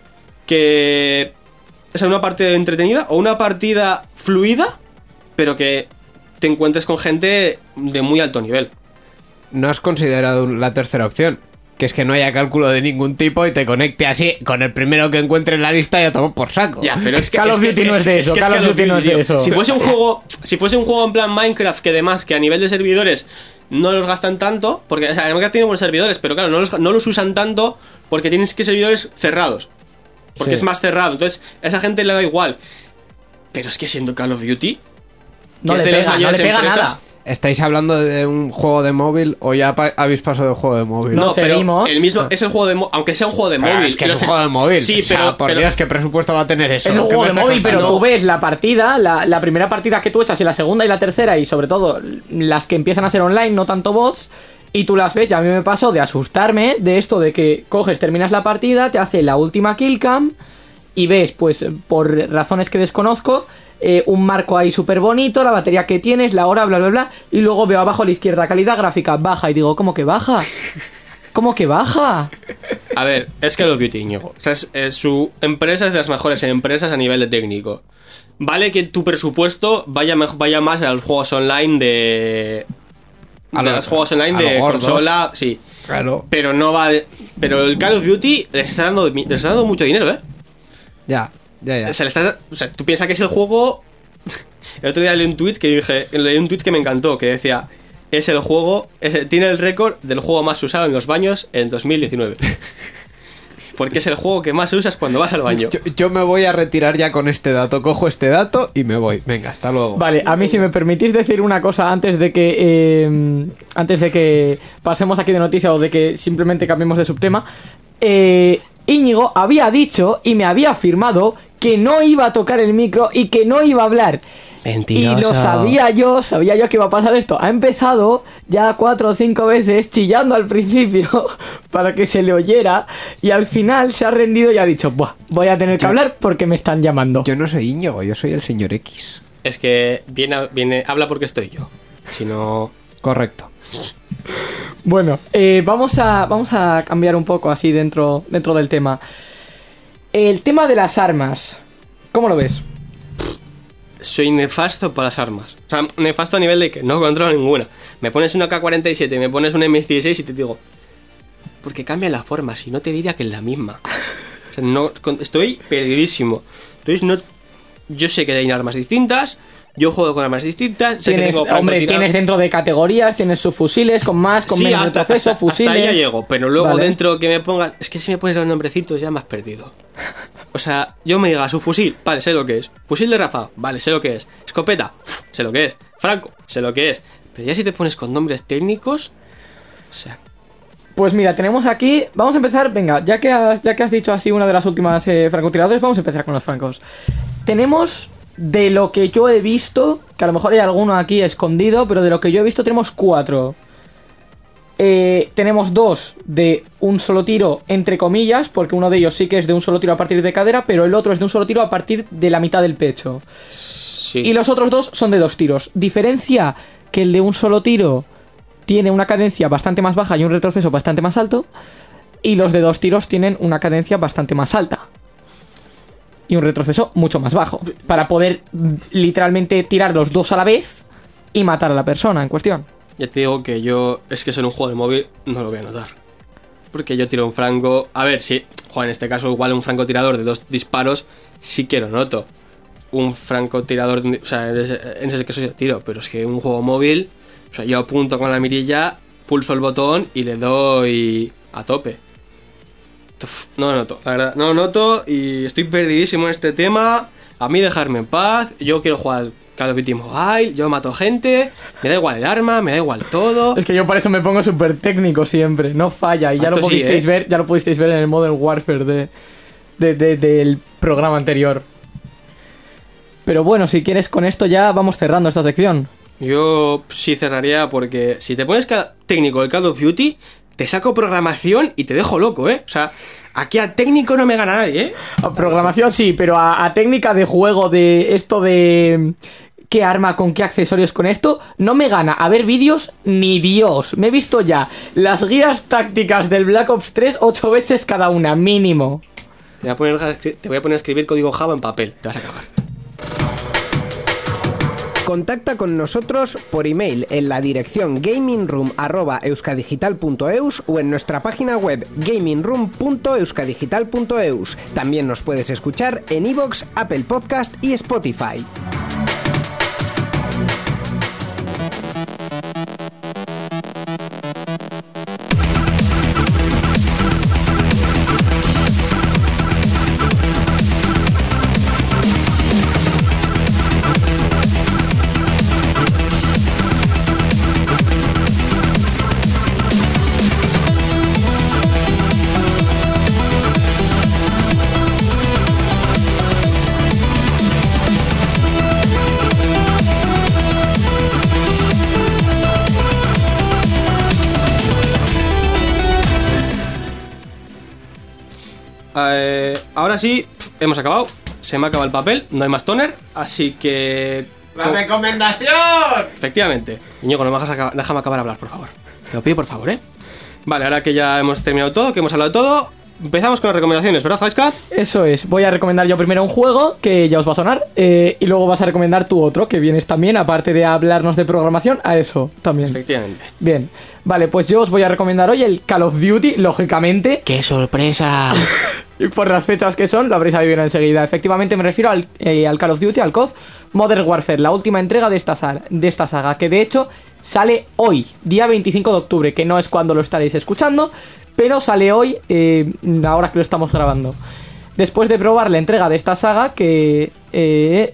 Speaker 3: o sea, una partida entretenida? ¿O una partida fluida? Pero que te encuentres con gente de muy alto nivel.
Speaker 5: No has considerado la tercera opción, que es que no haya cálculo de ningún tipo y te conecte así con el primero que encuentre en la lista y a tomar por saco.
Speaker 3: Ya, pero es que
Speaker 2: Call of Duty no es de eso, Call of Duty no es de eso.
Speaker 3: Si fuese un juego en plan Minecraft, que además que a nivel de servidores no los gastan tanto, porque o sea, Minecraft tiene buenos servidores, pero claro, no los usan tanto porque tienes que servidores cerrados. Porque es más cerrado, entonces a esa gente le da igual. Pero es que siendo Call of Duty,
Speaker 2: No
Speaker 3: que
Speaker 2: le
Speaker 3: es de las
Speaker 2: pega, no
Speaker 3: mayores
Speaker 2: le pega
Speaker 3: empresas,
Speaker 2: nada.
Speaker 5: ¿Estáis hablando de un juego de móvil o ya habéis pasado del juego de móvil?
Speaker 2: No,
Speaker 3: No, pero
Speaker 2: seguimos.
Speaker 3: el mismo es el juego de móvil, aunque sea un juego de
Speaker 5: Pero
Speaker 3: móvil.
Speaker 5: es que es
Speaker 3: Lo
Speaker 5: un
Speaker 3: sé.
Speaker 5: juego de móvil.
Speaker 3: Sí,
Speaker 5: O sea, por Dios, ¿qué presupuesto va a tener eso?
Speaker 2: Es un
Speaker 5: ¿Qué
Speaker 2: juego
Speaker 5: me
Speaker 2: de
Speaker 5: estás
Speaker 2: móvil, pero
Speaker 5: contando?
Speaker 2: tú ves la partida, la primera partida que tú echas y la segunda y la tercera, y sobre todo las que empiezan a ser online, no tanto bots, y tú las ves, y a mí me pasó de asustarme de esto de que coges, terminas la partida, te hace la última killcam y ves, pues por razones que desconozco, un marco ahí súper bonito, la batería que tienes, la hora, bla bla bla, y luego veo abajo a la izquierda, calidad gráfica baja, y digo, ¿cómo que baja? ¿Cómo que baja?
Speaker 3: A ver, es Call of Duty, Íñigo. O sea, su empresa es de las mejores empresas a nivel de técnico. Vale que tu presupuesto vaya más a los juegos online de los juegos online de consola, sí.
Speaker 5: Claro.
Speaker 3: Pero no va pero el Call of Duty les está dando mucho dinero, ¿eh?
Speaker 5: Ya.
Speaker 3: O sea, tú piensas que es el juego. El otro día leí un tweet que me encantó, que decía, es el juego, tiene el récord del juego más usado en los baños en 2019. Porque es el juego que más usas cuando vas al baño.
Speaker 5: Yo me voy a retirar ya con este dato. Cojo este dato y me voy. Venga, hasta luego.
Speaker 2: Vale, a mí si me permitís decir una cosa antes de que pasemos aquí de noticia o de que simplemente cambiemos de subtema. Íñigo había dicho y me había afirmado que no iba a tocar el micro y que no iba a hablar.
Speaker 3: Mentiroso.
Speaker 2: Y lo sabía yo que iba a pasar esto. Ha empezado ya 4 o 5 veces chillando al principio para que se le oyera y al final se ha rendido y ha dicho, buah, voy a tener que hablar porque me están llamando.
Speaker 5: Yo no soy Íñigo, yo soy el señor X.
Speaker 3: Es que habla porque estoy yo. Si no...
Speaker 5: Correcto.
Speaker 2: Bueno, vamos a cambiar un poco así dentro del tema. El tema de las armas, ¿cómo lo ves?
Speaker 3: Soy nefasto para las armas. O sea, nefasto a nivel de que no controlo ninguna. Me pones una K-47, me pones una M16 y te digo, porque cambia la forma, si no te diría que es la misma. O sea, estoy perdidísimo. Entonces yo sé que hay armas distintas, Yo juego con armas distintas, sé que
Speaker 2: Tienes,
Speaker 3: tengo
Speaker 2: hombre,
Speaker 3: francotirador.
Speaker 2: tienes dentro de categorías, tienes subfusiles, con más, con
Speaker 3: Sí,
Speaker 2: menos
Speaker 3: hasta
Speaker 2: retroceso, fusiles.
Speaker 3: ahí ya llego, pero luego
Speaker 2: Vale.
Speaker 3: dentro que me pongas... Es que si me pones los nombrecitos ya me has perdido. O sea, yo me diga su fusil, vale, sé lo que es. Fusil de ráfaga, vale, sé lo que es. Escopeta, sé lo que es. Franco, sé lo que es. Pero ya si te pones con nombres técnicos... O sea,
Speaker 2: Pues mira, tenemos aquí... Vamos a empezar, venga, ya que has dicho así una de las últimas francotiradores, vamos a empezar con los francos. Tenemos, de lo que yo he visto, que a lo mejor hay alguno aquí escondido, pero de lo que yo he visto tenemos 4. Tenemos 2 de un solo tiro, entre comillas, porque uno de ellos sí que es de un solo tiro a partir de cadera, pero el otro es de un solo tiro a partir de la mitad del pecho.
Speaker 3: sí.
Speaker 2: Y los otros 2 son de 2 tiros. Diferencia que el de un solo tiro tiene una cadencia bastante más baja y un retroceso bastante más alto, y los de 2 tiros tienen una cadencia bastante más alta y un retroceso mucho más bajo, para poder literalmente tirar los 2 a la vez y matar a la persona en cuestión.
Speaker 3: Ya te digo que yo... Es que en un juego de móvil no lo voy a notar. Porque yo tiro un franco... A ver, sí, en este caso igual un francotirador de 2 disparos sí que lo noto. Un francotirador... O sea, en ese caso sí lo tiro. Pero es que un juego móvil... O sea, yo apunto con la mirilla, pulso el botón y le doy a tope. No lo noto, la verdad. No lo noto y estoy perdidísimo en este tema. A mí dejarme en paz. Yo quiero jugar al Call of Duty Mobile. Yo mato gente. Me da igual el arma, me da igual todo.
Speaker 2: Es que yo por eso me pongo súper técnico siempre, no falla. Y ya
Speaker 3: Esto
Speaker 2: lo
Speaker 3: sí,
Speaker 2: pudisteis ver, ya lo pudisteis ver en el Modern Warfare del programa anterior. Pero bueno, si quieres con esto ya vamos cerrando esta sección.
Speaker 3: Yo sí cerraría porque si te pones técnico el Call of Duty, te saco programación y te dejo loco, ¿eh? O sea, aquí a técnico no me gana nadie, ¿eh?
Speaker 2: A programación sí, pero a técnica de juego, de esto de qué arma, con qué accesorios, con esto, no me gana a ver vídeos ni Dios. Me he visto ya las guías tácticas del Black Ops 3 8 veces cada una, mínimo.
Speaker 3: Te voy a poner a escribir código Java en papel, te vas a acabar.
Speaker 1: Contacta con nosotros por email en la dirección gamingroom@euskadigital.eus o en nuestra página web gamingroom.euskadigital.eus. También nos puedes escuchar en iVoox, Apple Podcast y Spotify.
Speaker 3: Ahora sí, hemos acabado. Se me ha acabado el papel, no hay más toner, así que...
Speaker 4: ¡La recomendación!
Speaker 3: Efectivamente. Íñigo, no me déjame acabar de hablar, por favor. Te lo pido, por favor, ¿eh? Vale, ahora que ya hemos terminado todo, que hemos hablado de todo, empezamos con las recomendaciones, ¿verdad, Jaiska?
Speaker 2: Eso es, voy a recomendar yo primero un juego que ya os va a sonar, y luego vas a recomendar tú otro, que vienes también, aparte de hablarnos de programación, a eso también.
Speaker 3: Efectivamente.
Speaker 2: Bien, vale, pues yo os voy a recomendar hoy el Call of Duty, lógicamente.
Speaker 3: ¡Qué sorpresa!
Speaker 2: Y por las fechas que son, lo habréis adivinado enseguida. Efectivamente me refiero al Call of Duty, al COD Modern Warfare, la última entrega de esta saga, que de hecho sale hoy, día 25 de octubre, que no es cuando lo estaréis escuchando, pero sale hoy, ahora que lo estamos grabando. Después de probar la entrega de esta saga, me he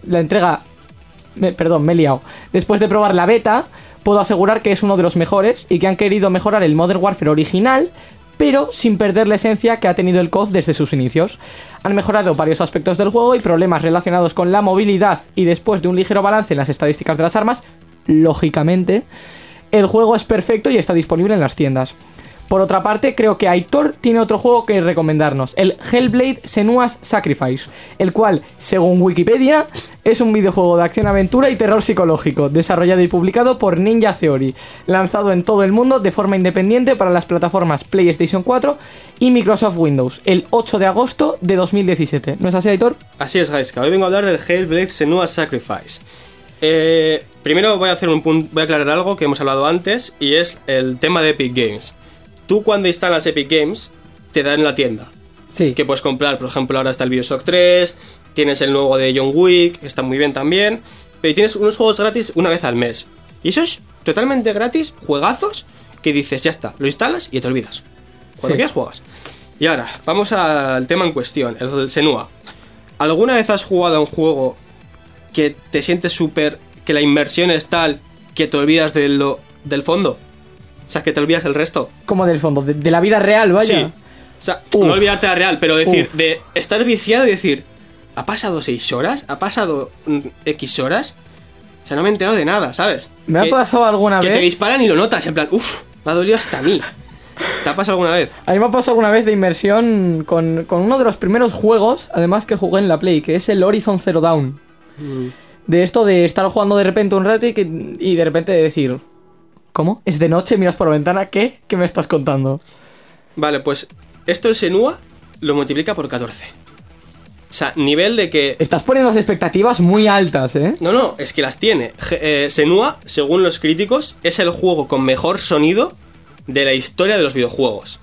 Speaker 2: liado. Después de probar la beta, puedo asegurar que es uno de los mejores y que han querido mejorar el Modern Warfare original, pero sin perder la esencia que ha tenido el COD desde sus inicios. Han mejorado varios aspectos del juego y problemas relacionados con la movilidad, y después de un ligero balance en las estadísticas de las armas, lógicamente, el juego es perfecto y está disponible en las tiendas. Por otra parte, creo que Aitor tiene otro juego que recomendarnos, el Hellblade: Senua's Sacrifice, el cual, según Wikipedia, es un videojuego de acción-aventura y terror psicológico, desarrollado y publicado por Ninja Theory, lanzado en todo el mundo de forma independiente para las plataformas PlayStation 4 y Microsoft Windows, el 8 de agosto de 2017. ¿No es así, Aitor?
Speaker 3: Así es, Jaiska. Hoy vengo a hablar del Hellblade: Senua's Sacrifice. Primero voy a aclarar algo que hemos hablado antes, y es el tema de Epic Games. Tú cuando instalas Epic Games, te dan en la tienda.
Speaker 2: Sí.
Speaker 3: Que puedes comprar, por ejemplo, ahora está el BioShock 3, tienes el nuevo de John Wick, está muy bien también, pero tienes unos juegos gratis una vez al mes. Y eso es totalmente gratis, juegazos, que dices, ya está, lo instalas y te olvidas. Cuando quieras juegas. Y ahora, vamos al tema en cuestión, el Senua. ¿Alguna vez has jugado a un juego que te sientes súper... que la inmersión es tal que te olvidas del fondo? O sea, que te olvidas el resto.
Speaker 2: Como del fondo, de la vida real, vaya.
Speaker 3: Sí. O sea, no olvidarte de la real, pero decir, de estar viciado y decir, ¿ha pasado 6 horas? ¿Ha pasado X horas? O sea, no me he enterado de nada, ¿sabes?
Speaker 2: Me ha pasado alguna vez.
Speaker 3: Que te disparan y lo notas, en plan, me ha dolido hasta a mí. ¿Te ha pasado alguna vez?
Speaker 2: A mí me ha pasado alguna vez de inmersión con uno de los primeros juegos, además que jugué en la Play, que es el Horizon Zero Dawn. De esto de estar jugando de repente un rato y de repente decir, ¿cómo? ¿Es de noche? ¿Miras por la ventana? ¿Qué? ¿Qué me estás contando?
Speaker 3: Vale, pues esto el Senua lo multiplica por 14. O sea, nivel de que...
Speaker 2: Estás poniendo las expectativas muy altas, ¿eh?
Speaker 3: No, es que las tiene. Senua, según los críticos, es el juego con mejor sonido de la historia de los videojuegos.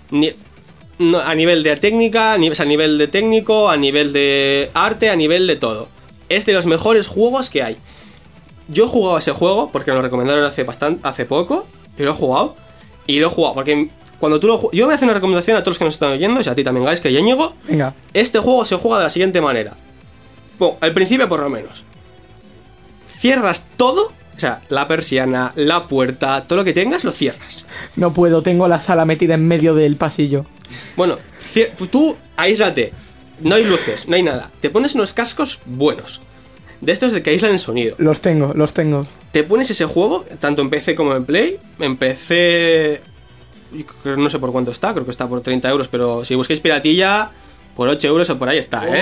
Speaker 3: A nivel de técnica, a nivel de técnico, a nivel de arte, a nivel de todo. Es de los mejores juegos que hay. Yo he jugado a ese juego porque me lo recomendaron hace poco. Y lo he jugado. Y lo he jugado porque cuando tú lo... Yo voy a hacer una recomendación a todos los que nos están oyendo, y a ti también, guys, que ya Íñigo.
Speaker 2: Venga.
Speaker 3: Este juego se juega de la siguiente manera. Bueno, al principio por lo menos. Cierras todo. O sea, la persiana, la puerta, todo lo que tengas lo cierras.
Speaker 2: No puedo, tengo la sala metida en medio del pasillo.
Speaker 3: Bueno, tú aíslate. No hay luces, no hay nada. Te pones unos cascos buenos. De estos de que aíslan el sonido.
Speaker 2: Los tengo.
Speaker 3: Te pones ese juego, tanto en PC como en Play. En PC... No sé por cuánto está, creo que está por 30 euros. Pero si busquéis piratilla, por 8 euros o por ahí está, ¿eh?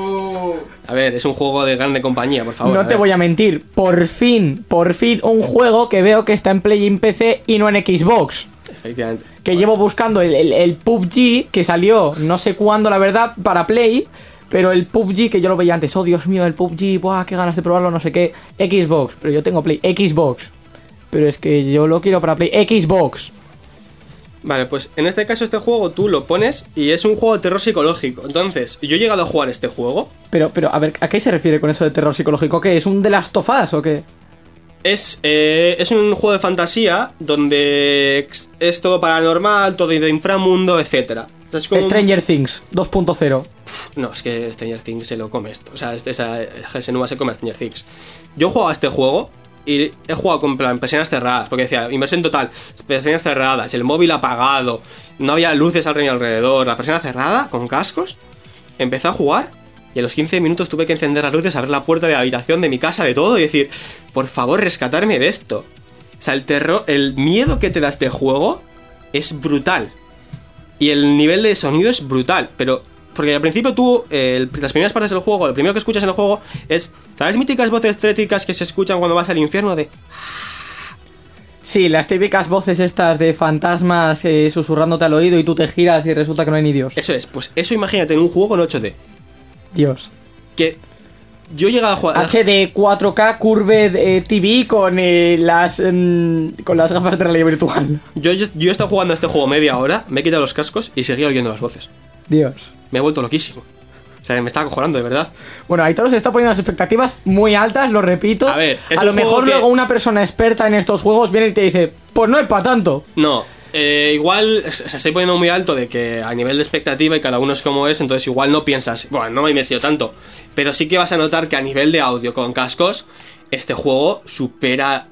Speaker 3: A ver, es un juego de grande compañía, por favor.
Speaker 2: No te voy a mentir, por fin un juego que veo que está en Play y en PC y no en Xbox.
Speaker 3: Efectivamente.
Speaker 2: Que llevo buscando el PUBG, que salió no sé cuándo, la verdad, para Play. Pero el PUBG, que yo lo veía antes, oh Dios mío, el PUBG, buah, qué ganas de probarlo, no sé qué. Xbox, pero yo tengo Play, Xbox. Pero es que yo lo quiero para Play, Xbox.
Speaker 3: Vale, pues en este caso este juego tú lo pones y es un juego de terror psicológico. Entonces, yo he llegado a jugar este juego.
Speaker 2: Pero, a ver, ¿a qué se refiere con eso de terror psicológico? ¿Qué? ¿Es un The Last of Us o qué?
Speaker 3: Es un juego de fantasía donde es todo paranormal, todo de inframundo, etcétera. O sea, es como
Speaker 2: Stranger Things 2.0.
Speaker 3: No, es que Stranger Things se lo come esto. O sea, Senua se come a Stranger Things. Yo he jugado a este juego y he jugado con persianas cerradas, porque decía, inversión total, persianas cerradas, el móvil apagado, no había luces alrededor, la persiana cerrada, con cascos. Empecé a jugar y a los 15 minutos tuve que encender las luces, abrir la puerta de la habitación, de mi casa, de todo, y decir, por favor, rescatarme de esto. O sea, el terror, el miedo que te da este juego es brutal. Y el nivel de sonido es brutal, pero... Porque al principio tú, las primeras partes del juego, lo primero que escuchas en el juego es... ¿Sabes míticas voces tétricas que se escuchan cuando vas al infierno? De...
Speaker 2: Sí, las típicas voces estas de fantasmas susurrándote al oído y tú te giras y resulta que no hay ni Dios.
Speaker 3: Eso es, pues eso imagínate en un juego con 8D.
Speaker 2: He
Speaker 3: Que yo he llegado a jugar...
Speaker 2: HD 4K Curved TV con las gafas de realidad virtual.
Speaker 3: Yo he estado jugando a este juego media hora, me he quitado los cascos y seguía oyendo las voces.
Speaker 2: Dios.
Speaker 3: Me he vuelto loquísimo. O sea, me estaba acojonando, de verdad.
Speaker 2: Bueno, Aitor se está poniendo las expectativas muy altas, lo repito.
Speaker 3: A ver, es
Speaker 2: a lo
Speaker 3: un
Speaker 2: mejor
Speaker 3: juego que...
Speaker 2: luego una persona experta en estos juegos viene y te dice, pues no es para tanto.
Speaker 3: No, igual o sea, estoy poniendo muy alto de que a nivel de expectativa y cada uno es como es, entonces igual no piensas, bueno, no me he inmersido tanto. Pero sí que vas a notar que a nivel de audio con cascos, este juego supera...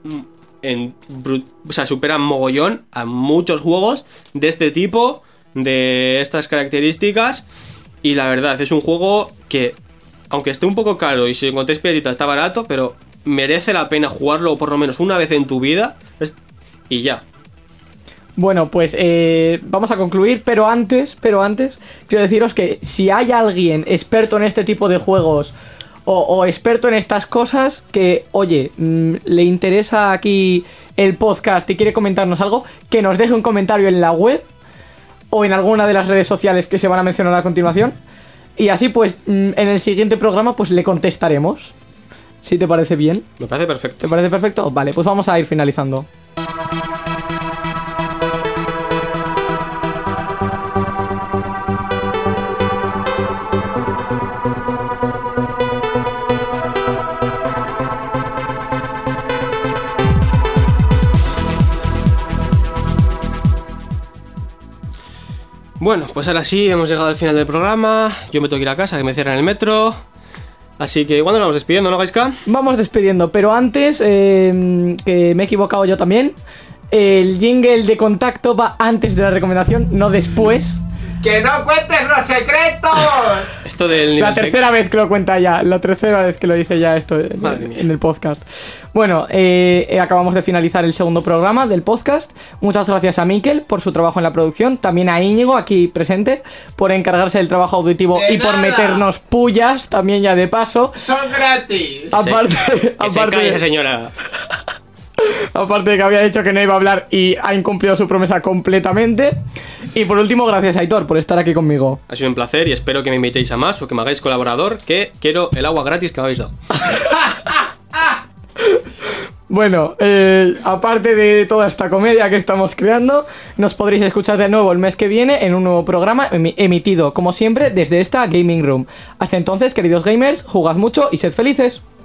Speaker 3: supera mogollón a muchos juegos de este tipo, de estas características. Y la verdad, es un juego que, aunque esté un poco caro y si encontréis piratita está barato, pero merece la pena jugarlo por lo menos una vez en tu vida. Y ya.
Speaker 2: Bueno, pues vamos a concluir, pero antes quiero deciros que si hay alguien experto en este tipo de juegos o experto en estas cosas que, oye, le interesa aquí el podcast y quiere comentarnos algo, que nos deje un comentario en la web o en alguna de las redes sociales que se van a mencionar a continuación. Y así pues en el siguiente programa pues le contestaremos. ¿Sí te parece bien?
Speaker 3: Me parece perfecto.
Speaker 2: ¿Te parece perfecto? Vale, pues vamos a ir finalizando.
Speaker 3: Bueno, pues ahora sí, hemos llegado al final del programa. Yo me tengo que ir a casa, que me cierran el metro. Así que igual nos vamos despidiendo, ¿no, Gaiska?
Speaker 2: Vamos despidiendo, pero antes, que me he equivocado yo también, el jingle de contacto va antes de la recomendación, no después.
Speaker 4: ¡Que no cuentes los secretos!
Speaker 3: Esto del nivel
Speaker 2: La tercera vez que lo cuenta ya, la tercera vez que lo dice ya esto
Speaker 3: Madre mía.
Speaker 2: en el podcast. Bueno, acabamos de finalizar el segundo programa del podcast. Muchas gracias a Mikel por su trabajo en la producción, también a Íñigo, aquí presente, por encargarse del trabajo auditivo
Speaker 4: De
Speaker 2: y por
Speaker 4: nada.
Speaker 2: meternos pullas, también ya de paso.
Speaker 4: ¡Son gratis!
Speaker 2: Aparte,
Speaker 3: Que se calle, señora.
Speaker 2: aparte de que había dicho que no iba a hablar y ha incumplido su promesa completamente. Y por último, gracias Aitor por estar aquí conmigo.
Speaker 3: Ha sido un placer y espero que me invitéis a más o que me hagáis colaborador, que quiero el agua gratis que me habéis dado.
Speaker 2: Bueno, aparte de toda esta comedia que estamos creando, nos podréis escuchar de nuevo el mes que viene en un nuevo programa emitido, como siempre, desde esta Gaming Room. Hasta entonces, queridos gamers, jugad mucho y sed felices.